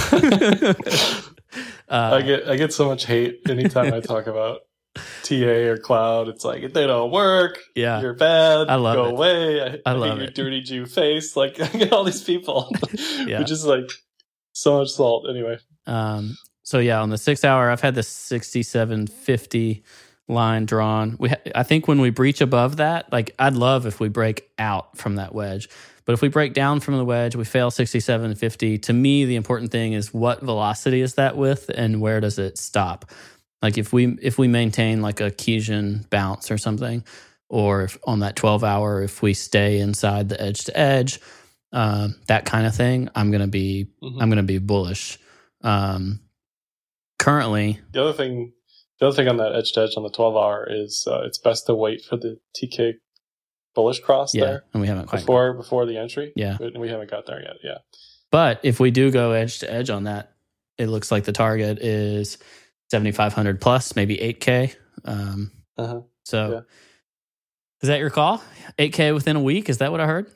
I get so much hate anytime I talk about TA or cloud. It's like, they don't work. Yeah. You're bad. I love Go it. away. I love hate your it. dirty Jew face. Like, I get all these people. Yeah. Which is like so much salt anyway. So yeah, on the 6-hour, I've had the 6750 line drawn. I think when we breach above that, like I'd love if we break out from that wedge. But if we break down from the wedge, we fail 67.50. To me, the important thing is what velocity is that with and where does it stop? Like if we maintain like a Keynesian bounce or something, or if on that 12-hour, if we stay inside the edge to edge, that kind of thing, I'm gonna be bullish. Currently, the other thing on that edge to edge on the 12-hour is it's best to wait for the TK bullish cross there. And we haven't quite before the entry. Yeah, we haven't got there yet. Yeah, but if we do go edge to edge on that, it looks like the target is 7,500 plus, maybe 8K. So, yeah. Is that your call? 8K within a week? Is that what I heard?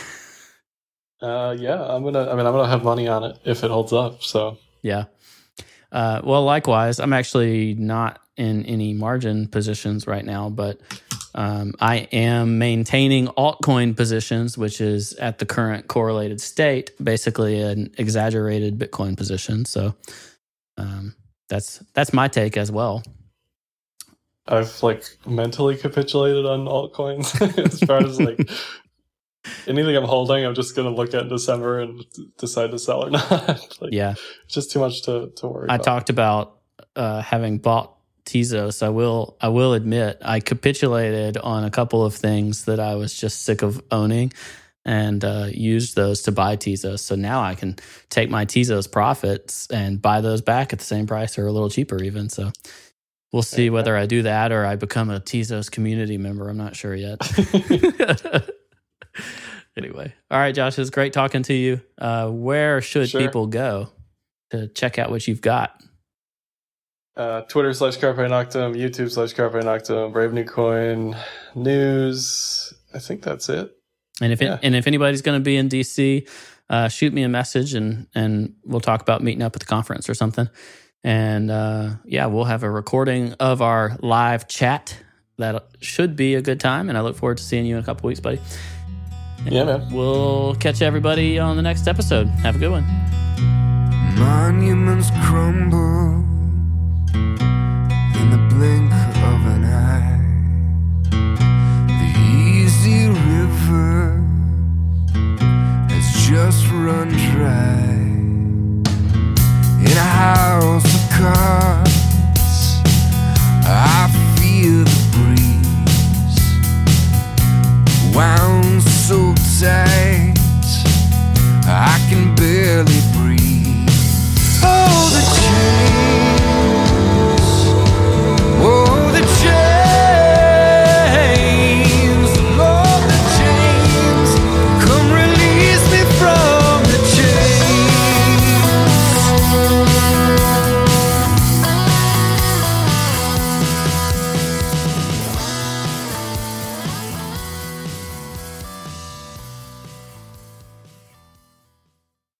Yeah, I'm gonna have money on it if it holds up. So yeah. Well, likewise, I'm actually not in any margin positions right now, but I am maintaining altcoin positions, which is at the current correlated state, basically an exaggerated Bitcoin position. So that's my take as well. I've mentally capitulated on altcoins as far as anything I'm holding, I'm just going to look at in December and decide to sell or not. Yeah. It's just too much to worry about. I talked about having bought Tezos. I will admit I capitulated on a couple of things that I was just sick of owning and used those to buy Tezos. So now I can take my Tezos profits and buy those back at the same price or a little cheaper even. So we'll see whether I do that or I become a Tezos community member. I'm not sure yet. Anyway. All right, Josh, it's great talking to you. Where should people go to check out what you've got? Twitter/Carpe Noctem, YouTube/Carpe Noctem, Brave New Coin, news. I think that's it. And if anybody's going to be in DC, shoot me a message and we'll talk about meeting up at the conference or something. And we'll have a recording of our live chat. That should be a good time. And I look forward to seeing you in a couple weeks, buddy. Yeah, man. We'll catch everybody on the next episode. Have a good one. Monuments crumble in the blink of an eye. The easy river has just run dry.